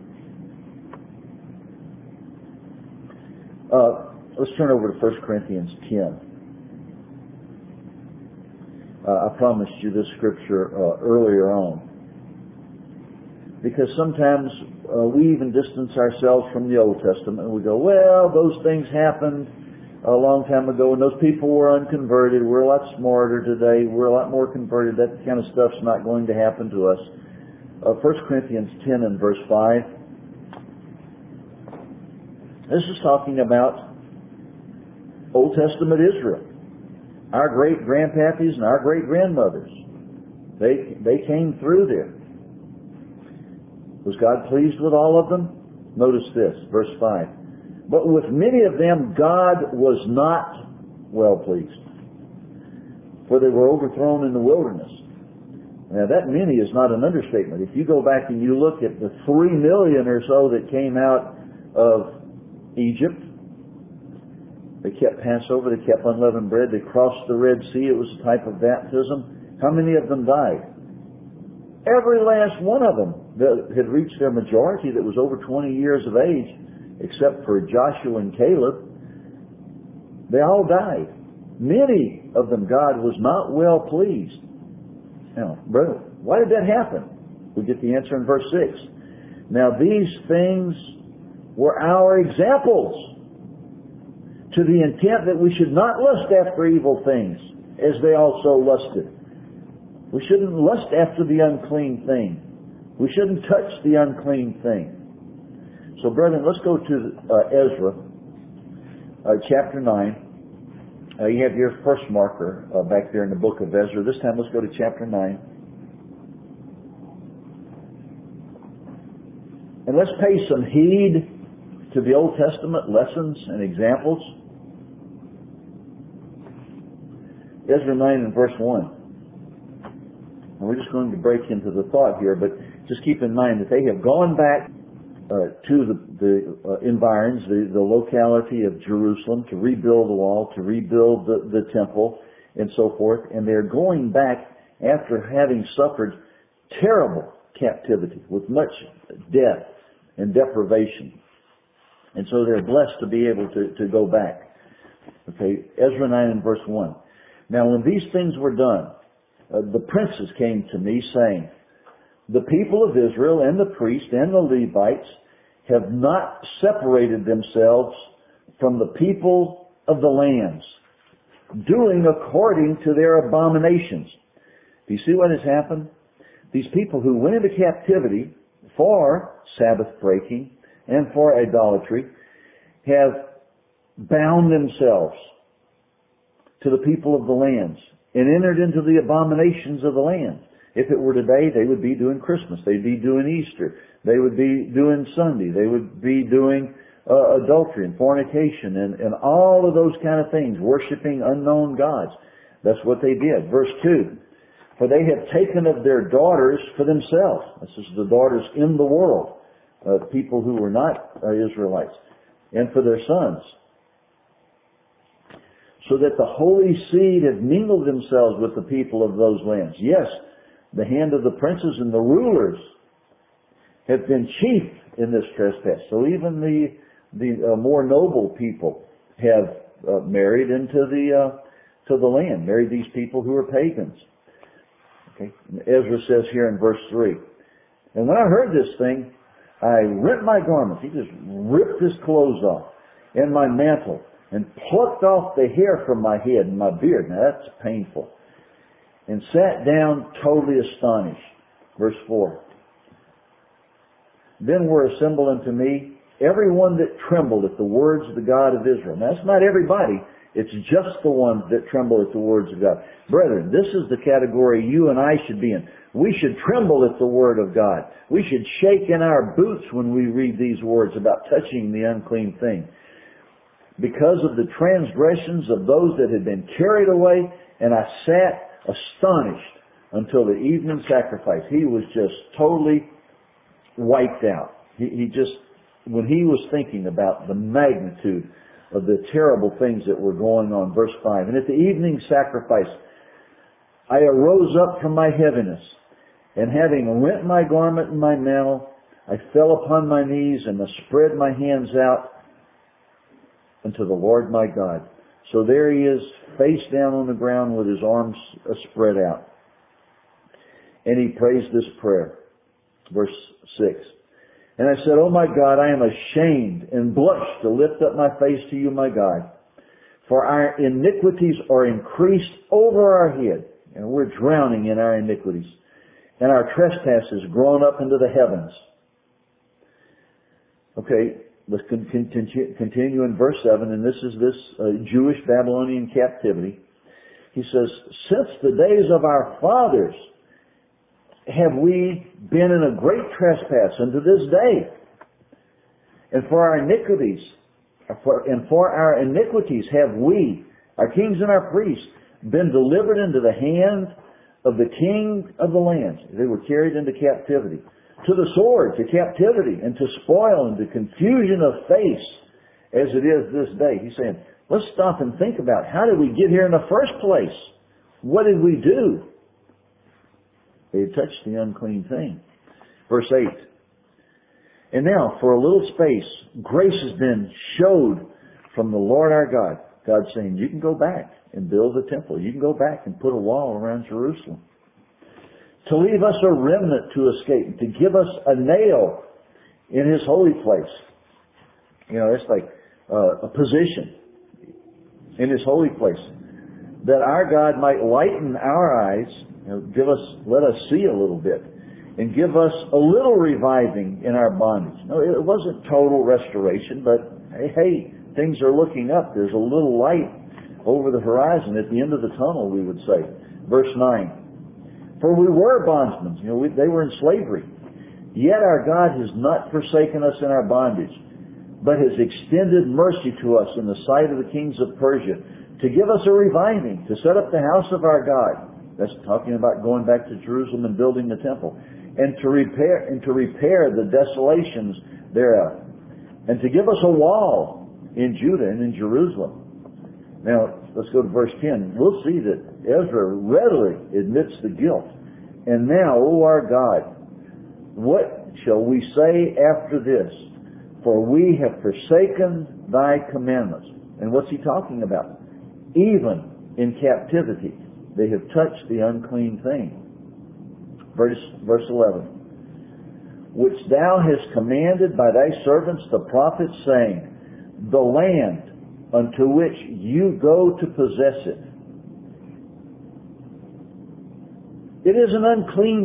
Uh, let's turn over to First Corinthians ten. Uh, I promised you this scripture uh, earlier on. Because sometimes uh, we even distance ourselves from the Old Testament and we go, well, those things happened a long time ago and those people were unconverted. We're a lot smarter today. We're a lot more converted. That kind of stuff's not going to happen to us. Uh, First Corinthians ten and verse five. This is talking about Old Testament Israel. Our great-grandpappies and our great-grandmothers. They, they came through there. Was God pleased with all of them? Notice this, verse five. But with many of them God was not well pleased, for they were overthrown in the wilderness. Now that many is not an understatement. If you go back and you look at the three million or so that came out of Egypt, they kept Passover, they kept unleavened bread, they crossed the Red Sea, it was a type of baptism. How many of them died? Every last one of them that had reached their majority, that was over twenty years of age, except for Joshua and Caleb, they all died. many of them God was not well pleased. Now, brother, why did that happen? We get the answer in verse six. Now these things were our examples, to the intent that we should not lust after evil things, as they also lusted. We shouldn't lust after the unclean thing. We shouldn't touch the unclean thing. So, brethren, let's go to uh, Ezra, uh, chapter nine. Uh, you have your first marker uh, back there in the book of Ezra. This time, let's go to chapter nine. And let's pay some heed to the Old Testament lessons and examples. Ezra nine and verse one. And we're just going to break into the thought here, but just keep in mind that they have gone back uh, to the, the uh, environs, the, the locality of Jerusalem, to rebuild the wall, to rebuild the, the temple, and so forth. And they're going back after having suffered terrible captivity with much death and deprivation. And so they're blessed to be able to, to go back. Okay, Ezra nine and verse one. Now when these things were done, uh, the princes came to me saying, the people of Israel and the priests and the Levites have not separated themselves from the people of the lands, doing according to their abominations. Do you see what has happened? These people who went into captivity for Sabbath breaking and for idolatry have bound themselves to the people of the lands and entered into the abominations of the land. If it were today, they would be doing Christmas. They'd be doing Easter. They would be doing Sunday. They would be doing uh, adultery and fornication and, and all of those kind of things, worshiping unknown gods. That's what they did. Verse two. For they have taken of their daughters for themselves. This is the daughters in the world, uh, people who were not uh, Israelites, and for their sons. So that the holy seed have mingled themselves with the people of those lands. Yes, the hand of the princes and the rulers have been chief in this trespass. So even the the uh, more noble people have uh, married into the uh, to the land, married these people who are pagans. Okay, and Ezra says here in verse three, and when I heard this thing, I rent my garments. He just ripped his clothes off and my mantle, and plucked off the hair from my head and my beard. Now that's painful. And sat down totally astonished. Verse four. Then were assembled unto me every one that trembled at the words of the God of Israel. Now that's not everybody. It's just the ones that tremble at the words of God. Brethren, this is the category you and I should be in. We should tremble at the Word of God. We should shake in our boots when we read these words about touching the unclean thing, because of the transgressions of those that had been carried away, and I sat astonished until the evening sacrifice. He was just totally wiped out. He, he just, when he was thinking about the magnitude of the terrible things that were going on. Verse five, and at the evening sacrifice, I arose up from my heaviness, and having rent my garment and my mantle, I fell upon my knees and I spread my hands out unto the Lord my God. So there he is, face down on the ground with his arms spread out. And he prays this prayer. Verse six. And I said, Oh my God, I am ashamed and blush to lift up my face to you, my God. For our iniquities are increased over our head, and we're drowning in our iniquities. And our trespasses grown up into the heavens. Okay. Let's continue in verse seven, and this is this uh, Jewish Babylonian captivity. He says, since the days of our fathers have we been in a great trespass unto this day. And for our iniquities, and for our iniquities have we, our kings and our priests, been delivered into the hand of the king of the lands. They were carried into captivity. To the sword, to captivity, and to spoil, and to confusion of face, as it is this day. He's saying, let's stop and think about, how did we get here in the first place? What did we do? They had touched the unclean thing. Verse eight. And now, for a little space, grace has been showed from the Lord our God. God saying, you can go back. and build the temple. You can go back and put a wall around Jerusalem. To leave us a remnant to escape, to give us a nail in His holy place. You know, it's like uh, a position in His holy place, that our God might lighten our eyes, you know, give us, let us see a little bit, and give us a little reviving in our bondage. No, it wasn't total restoration, but hey, hey, things are looking up. There's a little light over the horizon at the end of the tunnel, we would say. Verse nine. For we were bondsmen, you know, we, they were in slavery. Yet our God has not forsaken us in our bondage, but has extended mercy to us in the sight of the kings of Persia, to give us a reviving, to set up the house of our God. That's talking about going back to Jerusalem and building the temple, and to repair and to repair the desolations thereof, and to give us a wall in Judah and in Jerusalem. Now, let's go to verse ten. We'll see that Ezra readily admits the guilt. And now, O our God, what shall we say after this? For we have forsaken Thy commandments. And what's he talking about? Even in captivity, they have touched the unclean thing. Verse, verse eleven. Which Thou hast commanded by Thy servants the prophets, saying, the land unto which you go to possess it. It is an unclean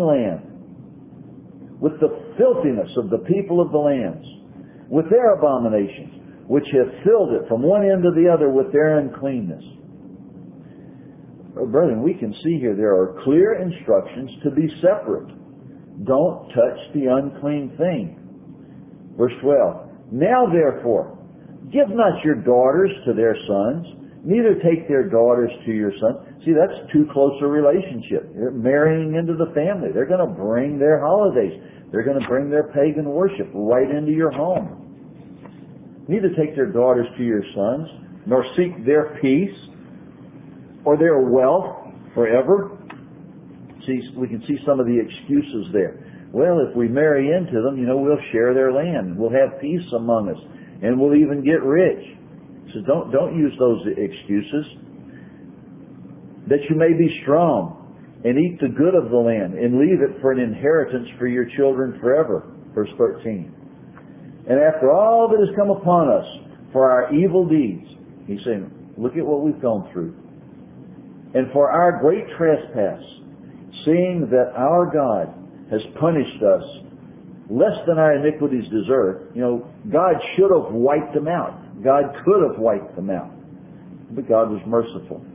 land, with the filthiness of the people of the lands, with their abominations, which have filled it from one end to the other with their uncleanness. Oh, brethren, we can see here there are clear instructions to be separate. Don't touch the unclean thing. Verse twelve. Now therefore, give not your daughters to their sons, neither take their daughters to your sons. See, that's too close a relationship. They're marrying into the family. They're going to bring their holidays. They're going to bring their pagan worship right into your home. Neither take their daughters to your sons, nor seek their peace or their wealth forever. See, we can see some of the excuses there. Well, if we marry into them, you know, we'll share their land. We'll have peace among us. And we'll even get rich. So don't, don't use those excuses. That you may be strong and eat the good of the land and leave it for an inheritance for your children forever. Verse thirteen. And after all that has come upon us for our evil deeds, he's saying, look at what we've gone through. And for our great trespass, seeing that our God has punished us less than our iniquities deserve. You know, God should have wiped them out. God could have wiped them out. But God was merciful.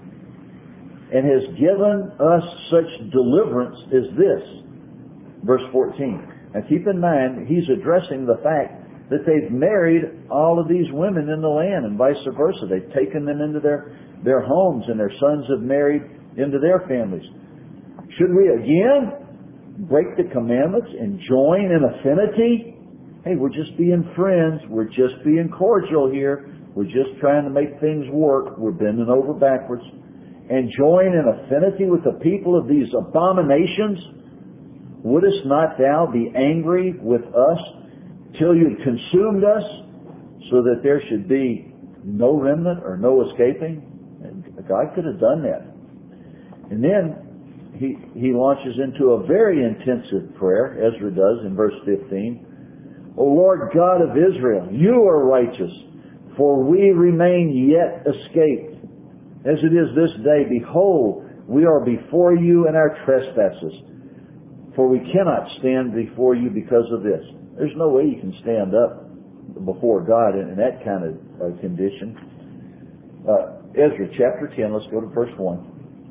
And has given us such deliverance as this. Verse fourteen. Now keep in mind, he's addressing the fact that they've married all of these women in the land and vice versa. They've taken them into their, their homes, and their sons have married into their families. Should we again break the commandments and join in affinity? Hey, we're just being friends. We're just being cordial here. We're just trying to make things work. We're bending over backwards. And join in affinity with the people of these abominations? Wouldst not thou be angry with us till you had consumed us, so that there should be no remnant or no escaping? And God could have done that. And then he, he launches into a very intensive prayer, Ezra does in verse fifteen. O Lord God of Israel, you are righteous, for we remain yet escaped. As it is this day, behold, we are before you in our trespasses, for we cannot stand before you because of this. There's no way you can stand up before God in, in that kind of uh, condition. Uh, Ezra chapter ten, let's go to verse one.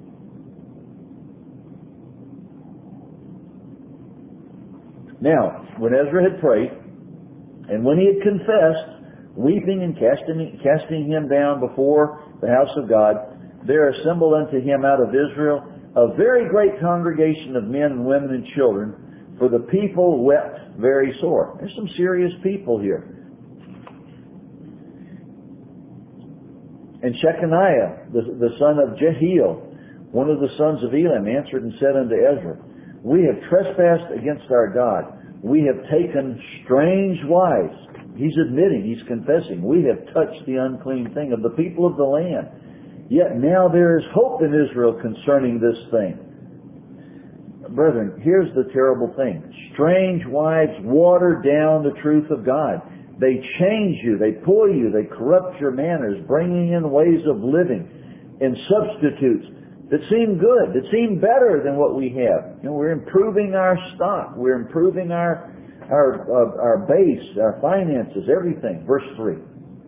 Now, when Ezra had prayed, and when he had confessed, weeping and casting, casting him down before the house of God, there assembled unto him out of Israel a very great congregation of men and women and children, for the people wept very sore. There's some serious people here. And Shechaniah, the, the son of Jehiel, one of the sons of Elam, answered and said unto Ezra, we have trespassed against our God. We have taken strange wives. He's admitting, he's confessing, we have touched the unclean thing of the people of the land. Yet now there is hope in Israel concerning this thing. Brethren, here's the terrible thing. Strange wives water down the truth of God. They change you, they pull you, they corrupt your manners, bringing in ways of living and substitutes that seem good, that seem better than what we have. You know, we're improving our stock, we're improving our our uh, our base, our finances, everything. Verse three.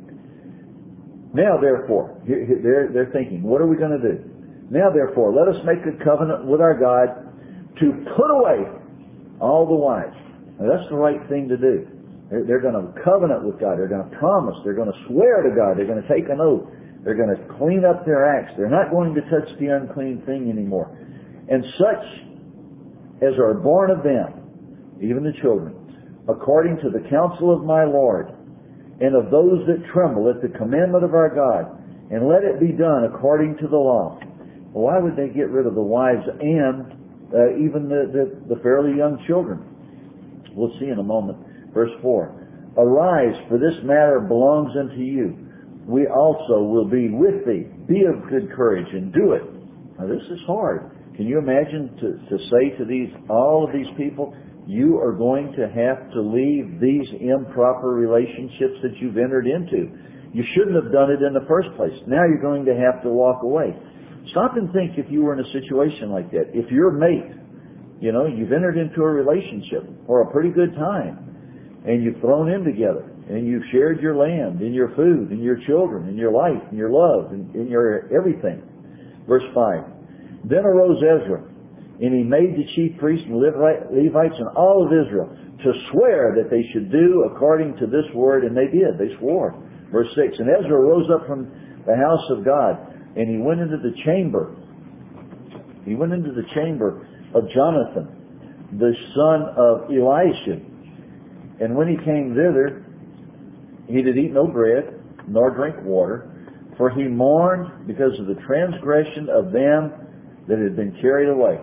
Now therefore, they're they're thinking, what are we going to do? Now therefore, let us make a covenant with our God to put away all the wives. Now that's the right thing to do. They're, they're going to covenant with God. They're going to promise. They're going to swear to God. They're going to take an oath. They're going to clean up their acts. They're not going to touch the unclean thing anymore. And such as are born of them, even the children, according to the counsel of my Lord, and of those that tremble at the commandment of our God, and let it be done according to the law. Well, why would they get rid of the wives and uh, even the, the, the fairly young children? We'll see in a moment. Verse four. Arise, for this matter belongs unto you. We also will be with thee. Be of good courage and do it. Now this is hard. Can you imagine to, to say to these all of these people, you are going to have to leave these improper relationships that you've entered into. You shouldn't have done it in the first place. Now you're going to have to walk away. Stop and think if you were in a situation like that. If your mate, you know, you've entered into a relationship for a pretty good time, and you've thrown in together, and you've shared your land, and your food, and your children, and your life, and your love, and, and your everything. Verse five. Then arose Ezra, and he made the chief priests and Levites and all of Israel to swear that they should do according to this word, and they did. They swore. Verse six. And Ezra rose up from the house of God, and he went into the chamber. He went into the chamber of Jonathan, the son of Eliashib. And when he came thither, he did eat no bread, nor drink water, for he mourned because of the transgression of them that had been carried away.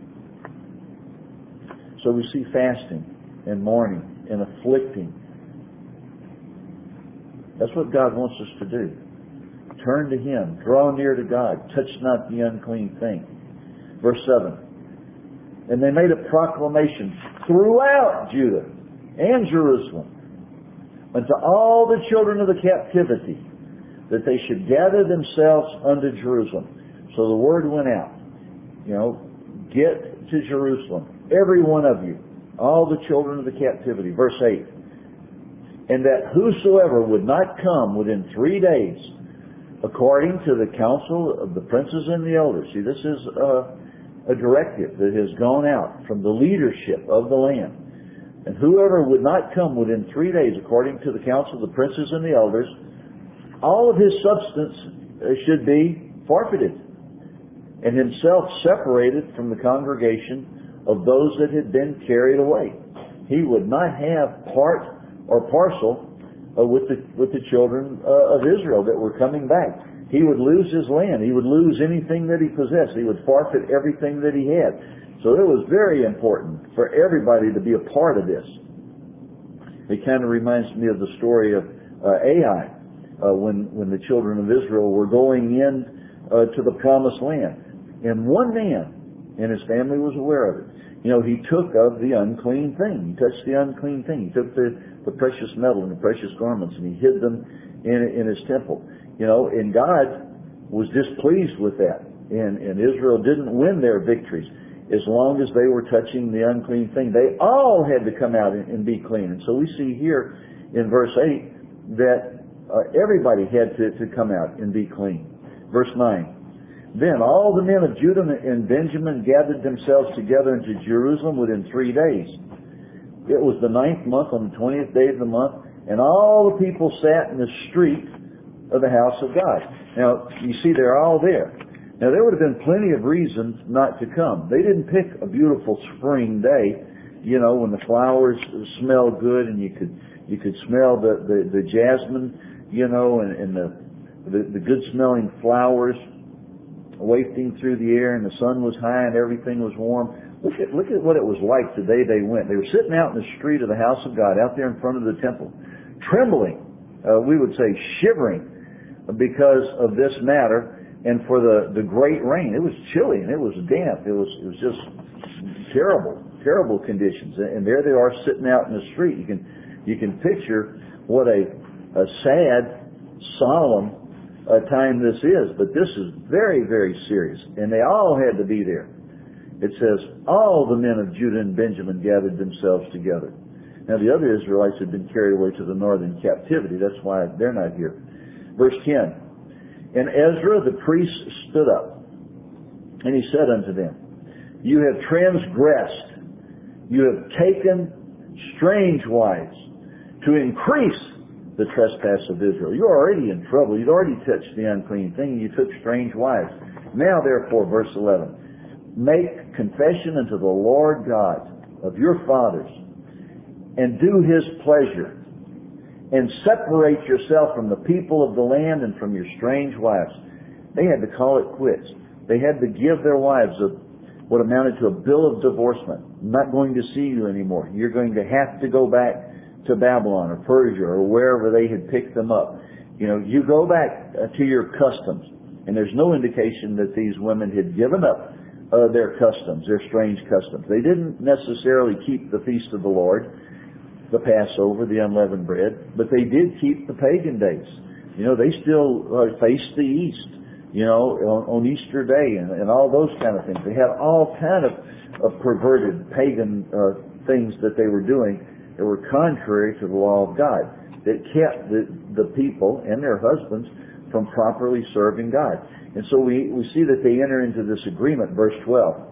So we see fasting and mourning and afflicting. That's what God wants us to do. Turn to Him. Draw near to God. Touch not the unclean thing. Verse seven. And they made a proclamation throughout Judah and Jerusalem unto all the children of the captivity that they should gather themselves unto Jerusalem. So the word went out. You know, get to Jerusalem, every one of you, all the children of the captivity. Verse eight. And that whosoever would not come within three days, according to the counsel of the princes and the elders. See, this is a, a directive that has gone out from the leadership of the land. And whoever would not come within three days, according to the counsel of the princes and the elders, all of his substance should be forfeited, and himself separated from the congregation of those that had been carried away. He would not have part or parcel uh, with the with the children uh, of Israel that were coming back. He would lose his land. He would lose anything that he possessed. He would forfeit everything that he had. So it was very important for everybody to be a part of this. It kind of reminds me of the story of uh, Ai, uh, when when the children of Israel were going in uh, to the promised land. And one man and his family was aware of it. You know, he took of the unclean thing. He touched the unclean thing. He took the, the precious metal and the precious garments, and he hid them in, in his temple. You know, and God was displeased with that. And, and Israel didn't win their victories as long as they were touching the unclean thing. They all had to come out and, and be clean. And so we see here in verse eight that uh, everybody had to, to come out and be clean. Verse nine. Then all the men of Judah and Benjamin gathered themselves together into Jerusalem within three days. It was the ninth month, on the twentieth day of the month, and all the people sat in the street of the house of God. Now, you see, they're all there. Now, there would have been plenty of reasons not to come. They didn't pick a beautiful spring day, you know, when the flowers smell good and you could you could smell the, the, the jasmine, you know, and, and the, the, the good-smelling flowers wafting through the air, and the sun was high and everything was warm. Look at look at what it was like the day they went. They were sitting out in the street of the house of God, out there in front of the temple, trembling, uh, we would say shivering, because of this matter and for the, the great rain. It was chilly and it was damp. It was, it was just terrible, terrible conditions. And there they are sitting out in the street. You can, you can picture what a, a sad, solemn uh, time this is. But this is very, very serious. And they all had to be there. It says, all the men of Judah and Benjamin gathered themselves together. Now the other Israelites had been carried away to the northern captivity. That's why they're not here. Verse ten. And Ezra the priest stood up, and he said unto them, you have transgressed, you have taken strange wives to increase the trespass of Israel. You're already in trouble. You'd already touched the unclean thing, and you took strange wives. Now therefore, verse eleven, make confession unto the Lord God of your fathers, and do His pleasure, and separate yourself from the people of the land and from your strange wives. They had to call it quits. They had to give their wives a, what amounted to a bill of divorcement. I'm not going to see you anymore. You're going to have to go back to Babylon or Persia or wherever they had picked them up. You know, you go back to your customs. And there's no indication that these women had given up uh, their customs, their strange customs. They didn't necessarily keep the feast of the Lord, the Passover, the unleavened bread, but they did keep the pagan days. You know, they still uh, faced the east, you know, on, on Easter Day and, and all those kind of things. They had all kind of, of perverted pagan uh, things that they were doing that were contrary to the law of God, that kept the, the people and their husbands from properly serving God. And so we, we see that they enter into this agreement, verse twelve.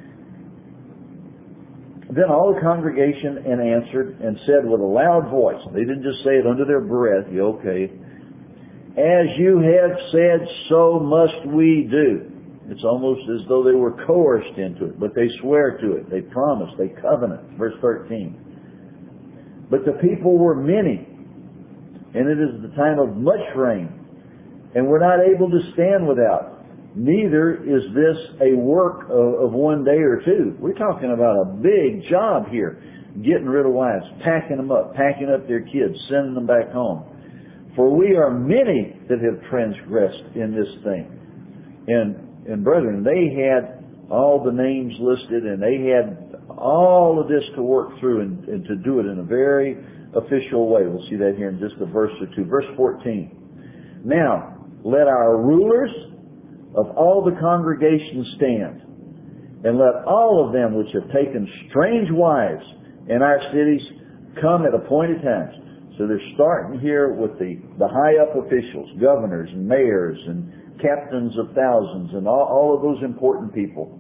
Then all the congregation and answered and said with a loud voice, they didn't just say it under their breath, you okay, as you have said, so must we do. It's almost as though they were coerced into it, but they swear to it, they promise, they covenant. Verse thirteen. But the people were many, and it is the time of much rain, and we're not able to stand without. Neither is this a work of, of one day or two. We're talking about a big job here. Getting rid of wives, packing them up, packing up their kids, sending them back home. For we are many that have transgressed in this thing. And, and brethren, they had all the names listed, and they had all of this to work through and, and to do it in a very official way. We'll see that here in just a verse or two. Verse fourteen. Now, let our rulers of all the congregation stand, and let all of them which have taken strange wives in our cities come at appointed times. So they're starting here with the, the high up officials, governors and mayors and captains of thousands and all, all of those important people.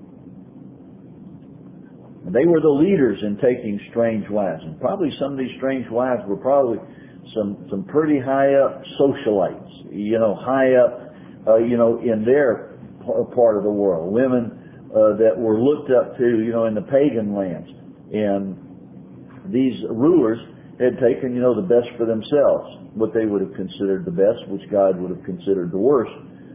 And they were the leaders in taking strange wives. And probably some of these strange wives were probably some, some pretty high up socialites, you know, high up Uh, you know, in their part of the world, women uh, that were looked up to, you know, in the pagan lands. And these rulers had taken, you know, the best for themselves, what they would have considered the best, which God would have considered the worst.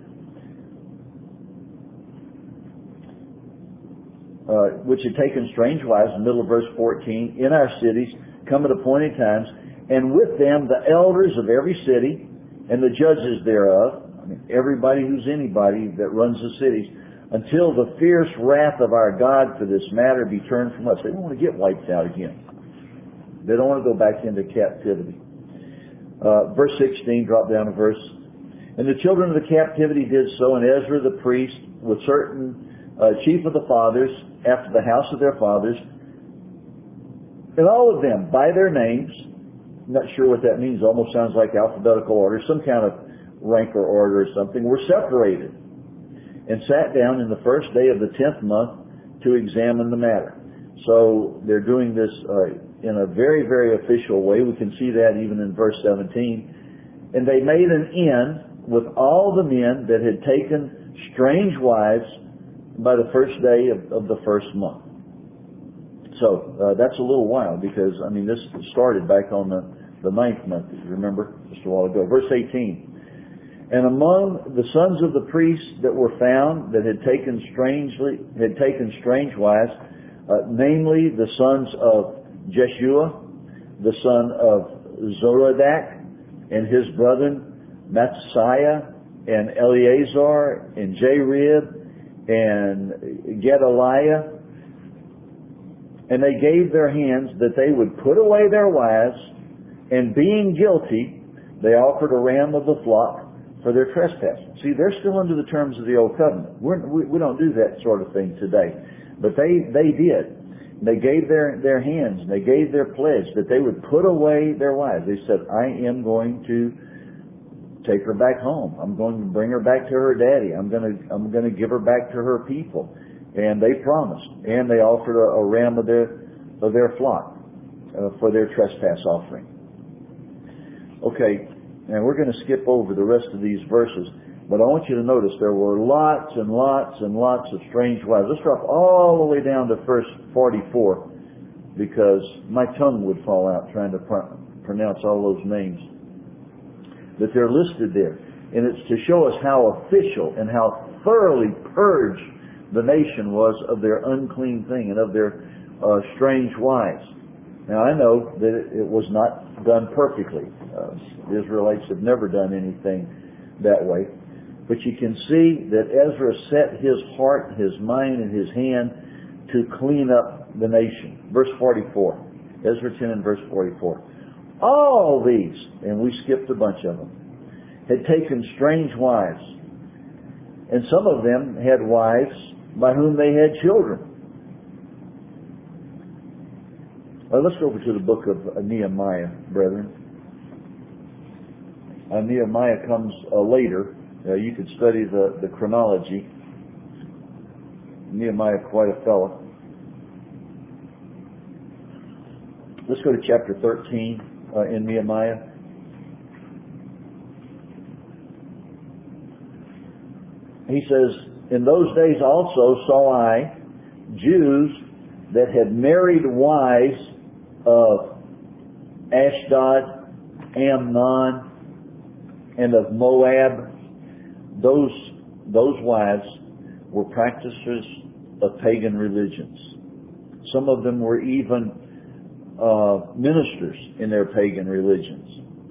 Uh, which had taken strange wives, in the middle of verse fourteen, in our cities, come at appointed times, and with them the elders of every city and the judges thereof, I mean, everybody who's anybody that runs the cities, until the fierce wrath of our God for this matter be turned from us. They don't want to get wiped out again. They don't want to go back into captivity. Uh, verse sixteen, drop down a verse. And the children of the captivity did so, and Ezra the priest, with certain uh, chief of the fathers, after the house of their fathers, and all of them, by their names, I'm not sure what that means, almost sounds like alphabetical order, some kind of rank or order or something, were separated and sat down in the first day of the tenth month to examine the matter. So they're doing this uh, in a very, very official way. We can see that even in verse seventeen. And they made an end with all the men that had taken strange wives by the first day of, of the first month. So uh, that's a little while, because, I mean, this started back on the, the ninth month, if you remember, just a while ago. Verse eighteen. And among the sons of the priests that were found that had taken strangely had taken strange wives, uh, namely the sons of Jeshua, the son of Zoradak, and his brethren Matthiah and Eleazar and Jarib and Gedaliah, and they gave their hands that they would put away their wives, and being guilty, they offered a ram of the flock for their trespass. See, they're still under the terms of the old covenant. We're, we we don't do that sort of thing today, but they they did. They gave their their hands, and they gave their pledge that they would put away their wives. They said, "I am going to take her back home. I'm going to bring her back to her daddy. I'm going to I'm going to give her back to her people." And they promised, and they offered a, a ram of their of their flock uh, for their trespass offering. Okay, and we're going to skip over the rest of these verses, but I want you to notice there were lots and lots and lots of strange wives. Let's drop all the way down to verse forty-four, because my tongue would fall out trying to pr- pronounce all those names. That they're listed there. And it's to show us how official and how thoroughly purged the nation was of their unclean thing and of their uh, strange wives. Now I know that it was not done perfectly. Uh, the Israelites have never done anything that way. But you can see that Ezra set his heart, his mind, and his hand to clean up the nation. Verse forty-four. Ezra ten and verse forty-four. All these, and we skipped a bunch of them, had taken strange wives. And some of them had wives by whom they had children. Well, let's go over to the book of Nehemiah, brethren. Uh, Nehemiah comes uh, later. Uh, you could study the, the chronology. Nehemiah, quite a fellow. Let's go to chapter thirteen uh, in Nehemiah. He says, "In those days also saw I Jews that had married wives of Ashdod, Ammon, and of Moab. Those, those wives were practitioners of pagan religions. Some of them were even uh, ministers in their pagan religions.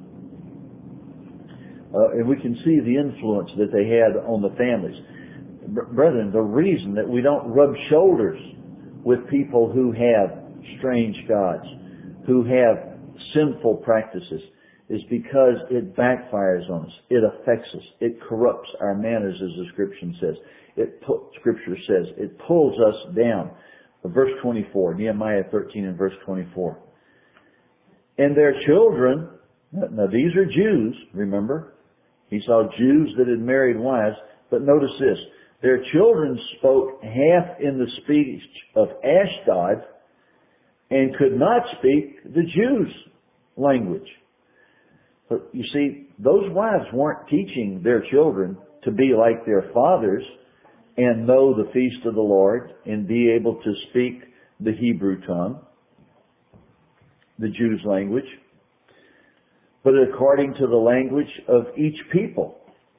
Uh, and we can see the influence that they had on the families. Brethren, the reason that we don't rub shoulders with people who have strange gods, who have sinful practices, is because it backfires on us. It affects us. It corrupts our manners, as the Scripture says. It pu- Scripture says it pulls us down. Verse twenty-four, Nehemiah thirteen and verse twenty-four. And their children, now these are Jews, remember? He saw Jews that had married wives, but notice this. Their children spoke half in the speech of Ashdod and could not speak the Jews' language. But you see, those wives weren't teaching their children to be like their fathers and know the feast of the Lord and be able to speak the Hebrew tongue, the Jews' language, but according to the language of each people.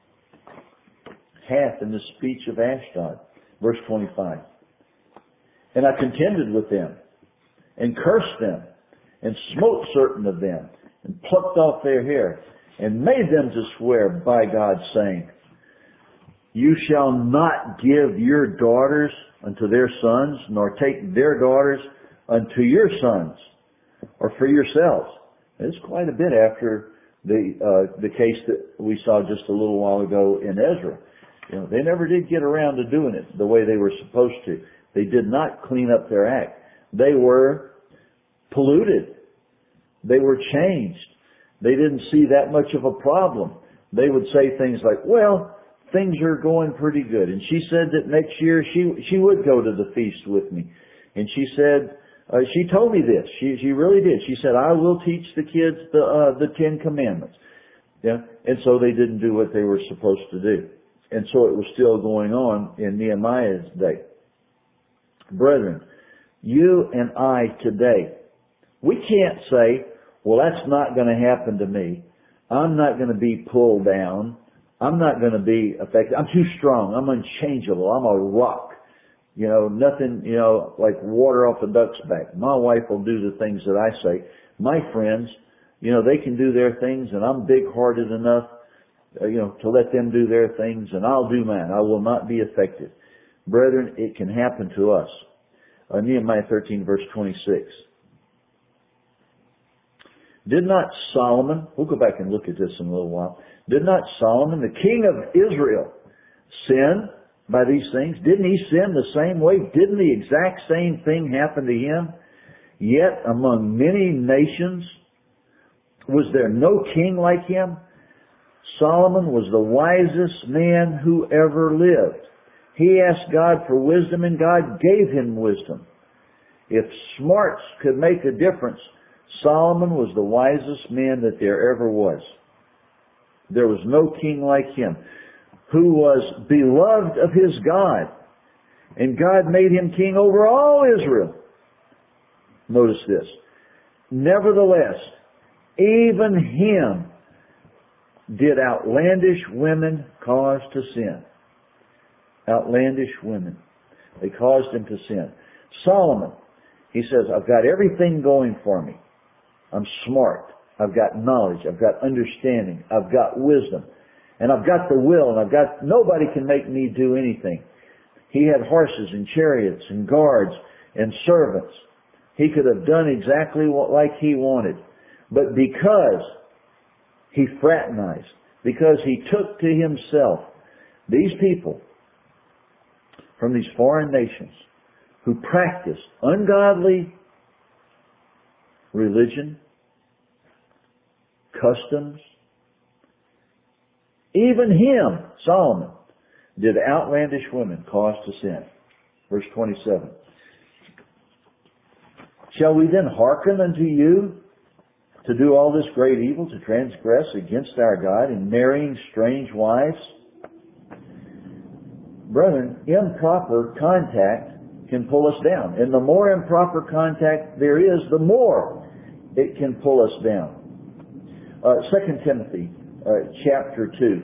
Half in the speech of Ashdod. Verse twenty-five. And I contended with them, and cursed them, and smote certain of them, and plucked off their hair, and made them to swear by God, saying, You shall not give your daughters unto their sons, nor take their daughters unto your sons, or for yourselves. And it's quite a bit after the uh, the case that we saw just a little while ago in Ezra. You know, they never did get around to doing it the way they were supposed to. They did not clean up their act. They were polluted. They were changed. They didn't see that much of a problem. They would say things like, well, things are going pretty good. And she said that next year she she would go to the feast with me. And she said, uh, she told me this. She she really did. She said, I will teach the kids the uh, the Ten Commandments. Yeah. And so they didn't do what they were supposed to do. And so it was still going on in Nehemiah's day. Brethren, you and I today, we can't say, well, that's not going to happen to me. I'm not going to be pulled down. I'm not going to be affected. I'm too strong. I'm unchangeable. I'm a rock. You know, nothing, you know, like water off a duck's back. My wife will do the things that I say. My friends, you know, they can do their things, and I'm big-hearted enough uh, you know, to let them do their things and I'll do mine. I will not be affected. Brethren, it can happen to us. Uh, Nehemiah thirteen verse twenty-six. Did not Solomon, we'll go back and look at this in a little while. Did not Solomon, the king of Israel, sin by these things? Didn't he sin the same way? Didn't the exact same thing happen to him? Yet among many nations, was there no king like him? Solomon was the wisest man who ever lived. He asked God for wisdom and God gave him wisdom. If smarts could make a difference, Solomon was the wisest man that there ever was. There was no king like him, who was beloved of his God. And God made him king over all Israel. Notice this. Nevertheless, even him did outlandish women cause to sin. Outlandish women. They caused him to sin. Solomon, he says, I've got everything going for me. I'm smart. I've got knowledge. I've got understanding. I've got wisdom. And I've got the will. And I've got, nobody can make me do anything. He had horses and chariots and guards and servants. He could have done exactly what, like he wanted. But because he fraternized, because he took to himself these people from these foreign nations who practiced ungodly religion, customs, even him, Solomon, did outlandish women cause to sin. Verse twenty-seven. Shall we then hearken unto you to do all this great evil, to transgress against our God in marrying strange wives? Brethren, improper contact can pull us down. And the more improper contact there is, the more it can pull us down. Uh, Second Timothy uh, chapter two.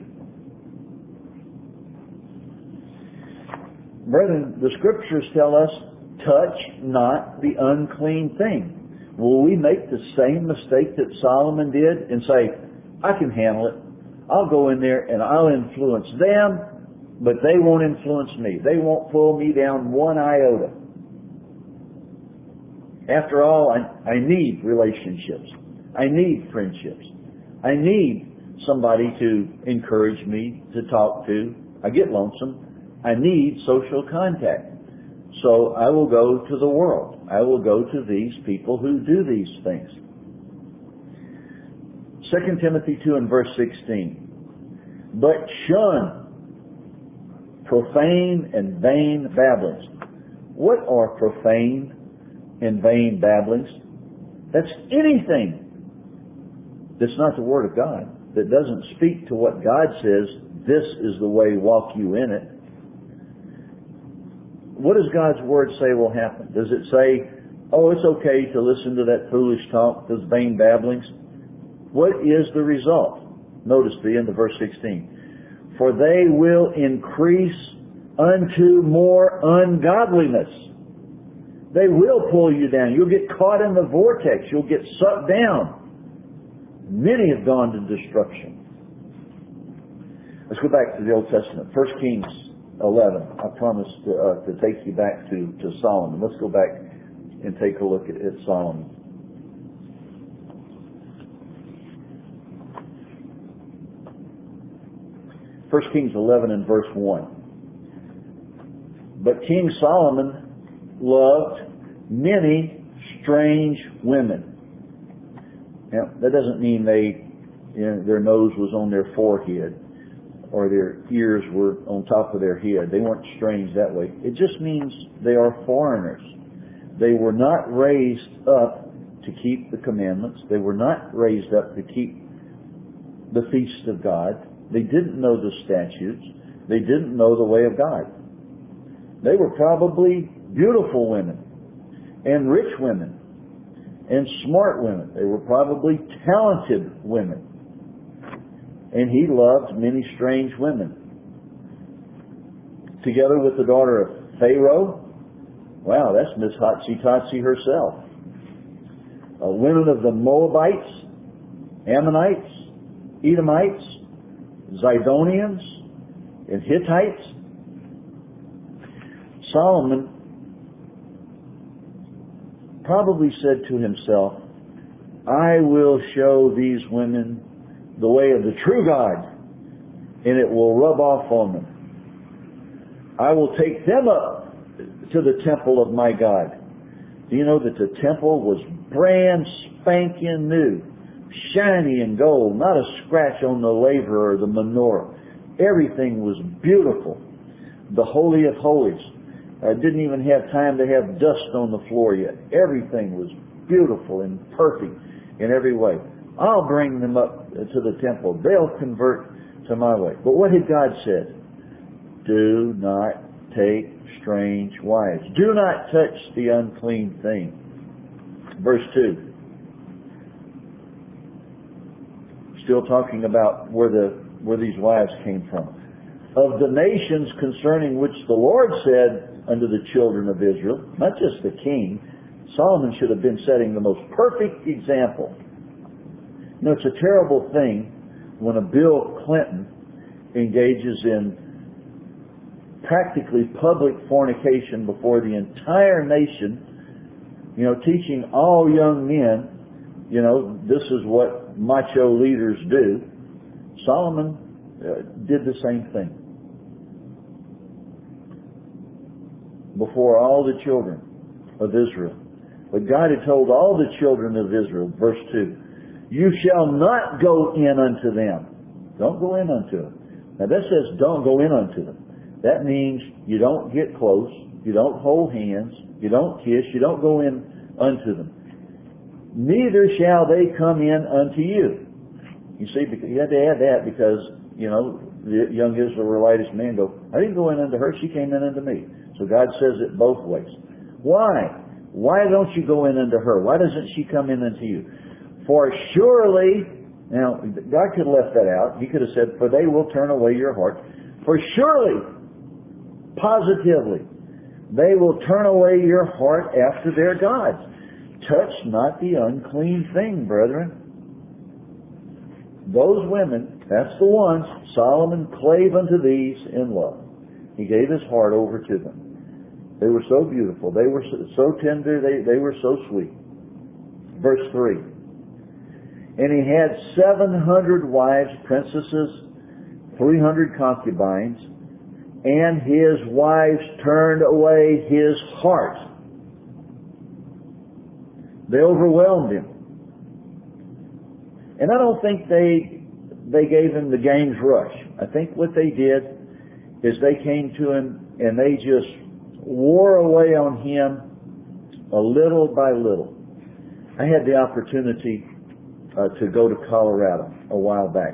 Brethren, the Scriptures tell us, touch not the unclean thing. Will we make the same mistake that Solomon did and say, I can handle it. I'll go in there and I'll influence them, but they won't influence me. They won't pull me down one iota. After all, I, I need relationships. I need friendships. I need somebody to encourage me to talk to. I get lonesome. I need social contact. So I will go to the world. I will go to these people who do these things. Second Timothy two and verse sixteen. But shun profane and vain babblings. What are profane and vain babblings? That's anything that's not the Word of God, that doesn't speak to what God says, this is the way, walk you in it. What does God's Word say will happen? Does it say, oh, it's okay to listen to that foolish talk, those vain babblings? What is the result? Notice the end of verse sixteen. For they will increase unto more ungodliness. They will pull you down. You'll get caught in the vortex. You'll get sucked down. Many have gone to destruction. Let's go back to the Old Testament. First Kings eleven. I promised to, uh, to take you back to, to Solomon. Let's go back and take a look at, at Solomon. First Kings eleven and verse one. But King Solomon loved many strange women. Now, that doesn't mean they, you know, their nose was on their forehead or their ears were on top of their head. They weren't strange that way. It just means they are foreigners. They were not raised up to keep the commandments. They were not raised up to keep the feast of God. They didn't know the statutes. They didn't know the way of God. They were probably beautiful women and rich women and smart women. They were probably talented women. And he loved many strange women. Together with the daughter of Pharaoh, wow, that's Miss Hotsy Totsy herself. Uh, women of the Moabites, Ammonites, Edomites, Zidonians and Hittites. Solomon probably said to himself, I will show these women the way of the true God, and it will rub off on them. I will take them up to the temple of my God. Do you know that the temple was brand spanking new, shiny in gold, not a scratch on the laver or the menorah. Everything was beautiful. The Holy of Holies. I didn't even have time to have dust on the floor yet. Everything was beautiful and perfect in every way. I'll bring them up to the temple. They'll convert to my way. But what had God said? Do not take strange wives. Do not touch the unclean thing. Verse two. Still talking about where the where these wives came from. Of the nations concerning which the Lord said unto the children of Israel, not just the king, Solomon should have been setting the most perfect example. You know, it's a terrible thing when a Bill Clinton engages in practically public fornication before the entire nation, you know, teaching all young men, you know, this is what macho leaders do. Solomon uh, did the same thing. Before all the children of Israel. But God had told all the children of Israel, verse two, you shall not go in unto them. Don't go in unto them. Now that says don't go in unto them. That means you don't get close, you don't hold hands, you don't kiss, you don't go in unto them. Neither shall they come in unto you. You see, you had to add that because, you know, the young Israelitish man go, I didn't go in unto her, she came in unto me. So God says it both ways. Why? Why don't you go in unto her? Why doesn't she come in unto you? For surely, now, God could have left that out. He could have said, for they will turn away your heart. For surely, positively, they will turn away your heart after their gods. Touch not the unclean thing, brethren. Those women, that's the ones, Solomon clave unto these in love. He gave his heart over to them. They were so beautiful. They were so tender. They, they were so sweet. Verse three. And he had seven hundred wives, princesses, three hundred concubines, and his wives turned away his heart. They overwhelmed him. And I don't think they they gave him the game's rush. I think what they did is they came to him and they just wore away on him a little by little. I had the opportunity uh, to go to Colorado a while back.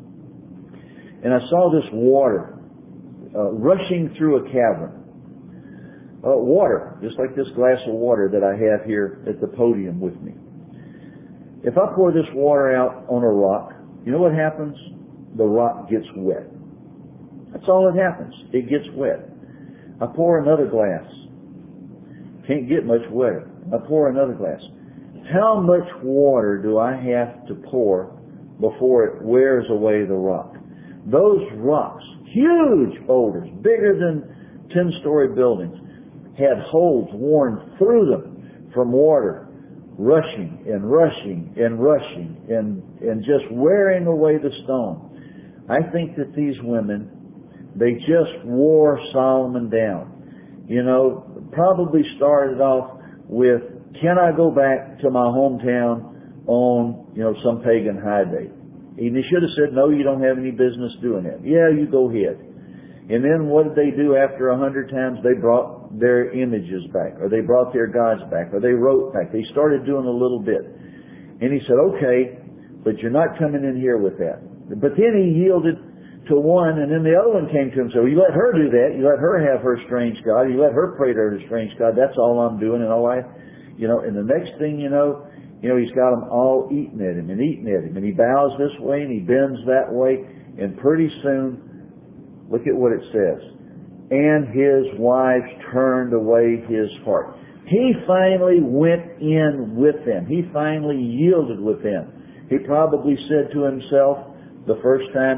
And I saw this water uh, rushing through a cavern. Uh, water, just like this glass of water that I have here at the podium with me. If I pour this water out on a rock, you know what happens? The rock gets wet. That's all that happens. It gets wet. I pour another glass. Can't get much wetter. I pour another glass. How much water do I have to pour before it wears away the rock? Those rocks, huge boulders, bigger than ten-story buildings, had holes worn through them from water rushing and rushing and rushing and, and just wearing away the stone. I think that these women, they just wore Solomon down. You know, probably started off with, can I go back to my hometown on, you know, some pagan high day? And he should have said, no, you don't have any business doing that. Yeah, you go ahead. And then what did they do after a hundred times? They brought their images back, or they brought their gods back, or they wrote back. They started doing a little bit. And he said, okay, but you're not coming in here with that. But then he yielded to one, and then the other one came to him. So you let her do that. You let her have her strange god. You let her pray to her strange god. That's all I'm doing. And all I, you know, and the next thing you know, you know, he's got them all eating at him and eating at him. And he bows this way and he bends that way. And pretty soon, look at what it says. And his wives turned away his heart. He finally went in with them. He finally yielded with them. He probably said to himself the first time,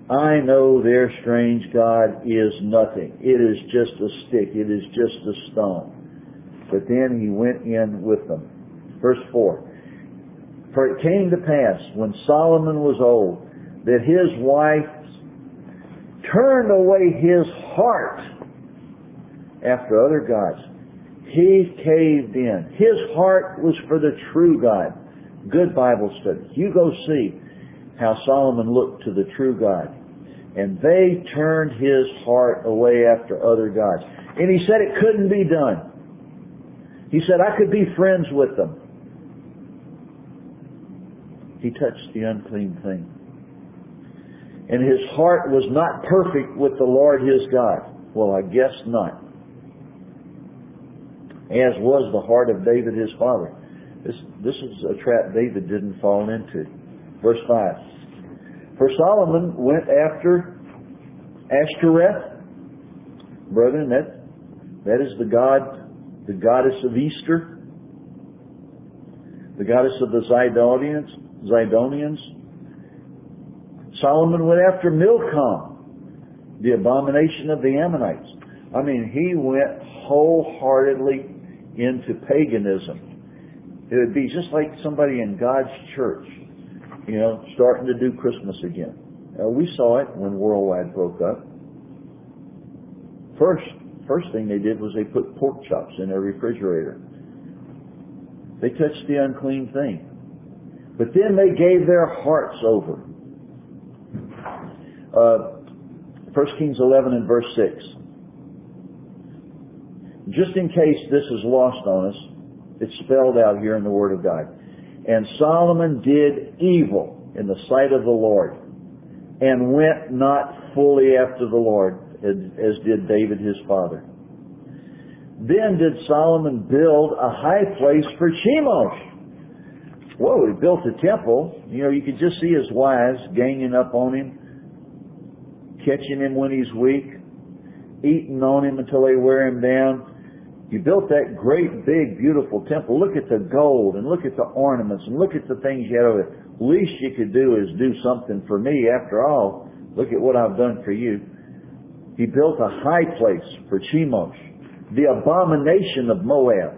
I know their strange God is nothing. It is just a stick. It is just a stone. But then he went in with them. Verse four. For it came to pass, when Solomon was old, that his wife turned away his heart after other gods. He caved in. His heart was for the true God. Good Bible study. You go see how Solomon looked to the true God. And they turned his heart away after other gods. And he said it couldn't be done. He said, I could be friends with them. He touched the unclean thing. And his heart was not perfect with the Lord his God. Well, I guess not. As was the heart of David his father. This, this is a trap David didn't fall into. Verse five. For Solomon went after Ashtoreth. Brethren, that, that is the god, the goddess of Easter. The goddess of the Zidonians. Zidonians. Solomon went after Milcom, the abomination of the Ammonites. I mean, he went wholeheartedly into paganism. It would be just like somebody in God's church, you know, starting to do Christmas again. Uh, we saw it when Worldwide broke up. First, first thing they did was they put pork chops in their refrigerator. They touched the unclean thing. But then they gave their hearts over. Uh, First Kings eleven and verse six. Just in case this is lost on us, it's spelled out here in the Word of God. And Solomon did evil in the sight of the Lord, and went not fully after the Lord, as, as did David his father. Then did Solomon build a high place for Chemosh. Whoa, he built a temple. You know, you could just see his wives ganging up on him, catching him when he's weak, eating on him until they wear him down. You built that great, big, beautiful temple. Look at the gold, and look at the ornaments, and look at the things you had over there. Least you could do is do something for me. After all, look at what I've done for you. He built a high place for Chemosh, the abomination of Moab,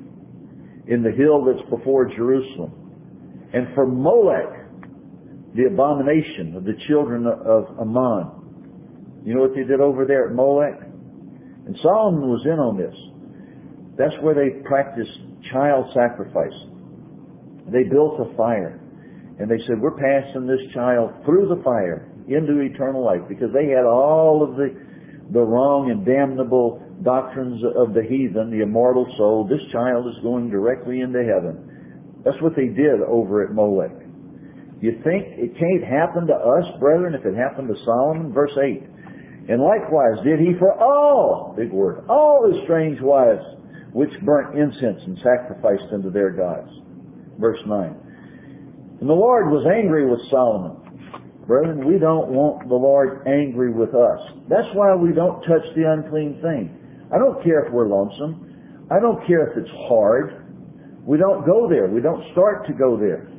in the hill that's before Jerusalem. And for Molech, the abomination of the children of Ammon. You know what they did over there at Molech? And Solomon was in on this. That's where they practiced child sacrifice. They built a fire. And they said, we're passing this child through the fire into eternal life, because they had all of the, the wrong and damnable doctrines of the heathen, the immortal soul. This child is going directly into heaven. That's what they did over at Molech. You think it can't happen to us, brethren, if it happened to Solomon? Verse eight. And likewise did he for all, big word, all the strange wives which burnt incense and sacrificed unto their gods. Verse nine. And the Lord was angry with Solomon. Brethren, we don't want the Lord angry with us. That's why we don't touch the unclean thing. I don't care if we're lonesome. I don't care if it's hard. We don't go there. We don't start to go there.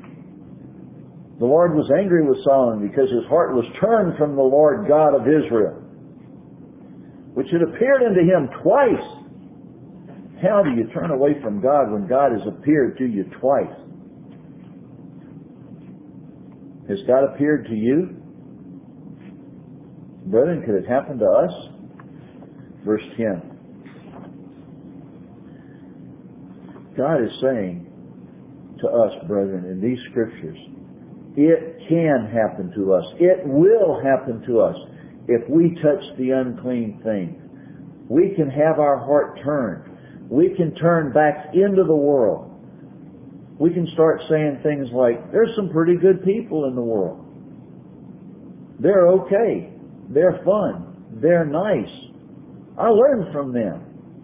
The Lord was angry with Solomon because his heart was turned from the Lord God of Israel, which had appeared unto him twice. How do you turn away from God when God has appeared to you twice? Has God appeared to you? Brethren, could it happen to us? Verse ten. God is saying to us, brethren, in these scriptures, it can happen to us. It will happen to us if we touch the unclean thing. We can have our heart turned. We can turn back into the world. We can start saying things like, there's some pretty good people in the world. They're okay. They're fun. They're nice. I learned from them.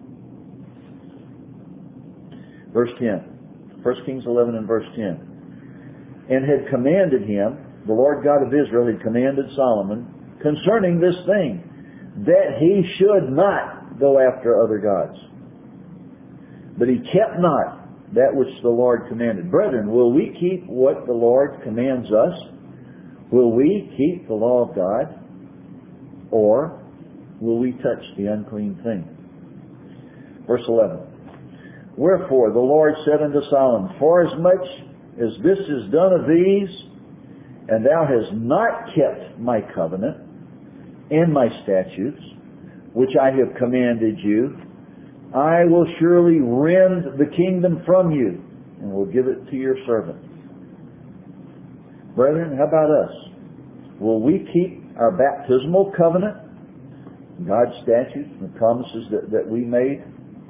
Verse ten. First Kings eleven and verse ten. And had commanded him, the Lord God of Israel had commanded Solomon, concerning this thing, that he should not go after other gods. But he kept not that which the Lord commanded. Brethren, will we keep what the Lord commands us? Will we keep the law of God, or will we touch the unclean thing? Verse eleven. Wherefore the Lord said unto Solomon, Forasmuch as this is done of these, and thou hast not kept my covenant and my statutes, which I have commanded you, I will surely rend the kingdom from you, and will give it to your servants. Brethren, how about us? Will we keep our baptismal covenant, God's statutes and the promises that, that we made?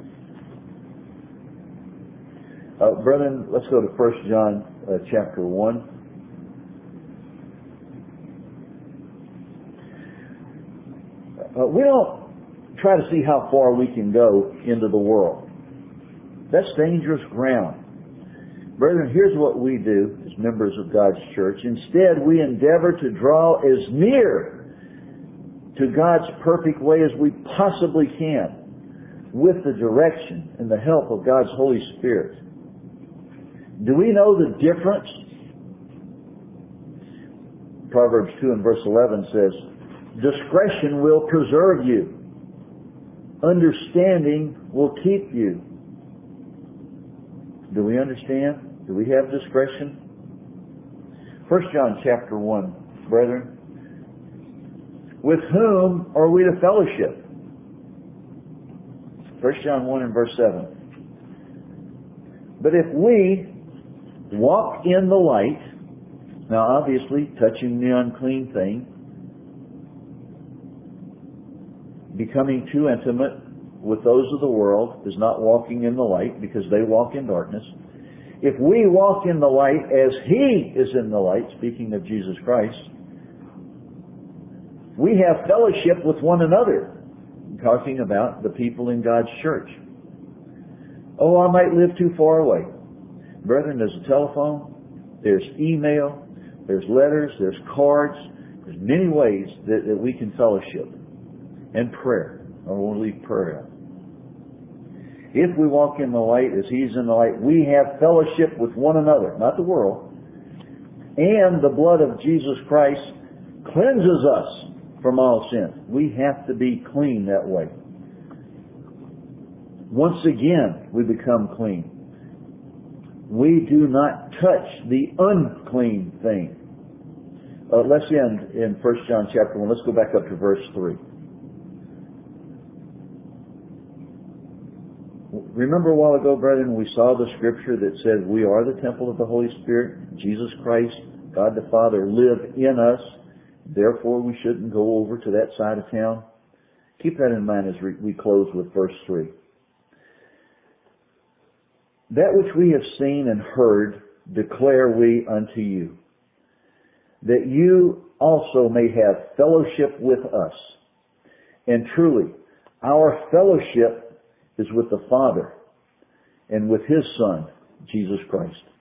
Uh, brethren, let's go to First John uh, chapter one. Uh, we don't try to see how far we can go into the world. That's dangerous ground. Brethren, here's what we do as members of God's church. Instead, we endeavor to draw as near to God's perfect way as we possibly can with the direction and the help of God's Holy Spirit. Do we know the difference? Proverbs two and verse eleven says, discretion will preserve you. Understanding will keep you. Do we understand? Do we have discretion? First John chapter one, brethren. With whom are we to fellowship? First John one and verse seven. But if we walk in the light, now obviously touching the unclean thing, becoming too intimate with those of the world is not walking in the light, because they walk in darkness. If we walk in the light as He is in the light, speaking of Jesus Christ, we have fellowship with one another, talking about the people in God's church. Oh, I might live too far away. Brethren, there's a telephone, there's email, there's letters, there's cards, there's many ways that, that we can fellowship. And prayer. I want to leave prayer out. If we walk in the light as He's in the light, we have fellowship with one another, not the world. And the blood of Jesus Christ cleanses us from all sin. We have to be clean that way. Once again, we become clean. We do not touch the unclean thing. Uh, let's end in First John chapter one. Let's go back up to verse three. Remember a while ago, brethren, we saw the scripture that said we are the temple of the Holy Spirit. Jesus Christ, God the Father, live in us. Therefore, we shouldn't go over to that side of town. Keep that in mind as we close with verse three. That which we have seen and heard declare we unto you, that you also may have fellowship with us. And truly, our fellowship is with the Father and with His Son, Jesus Christ.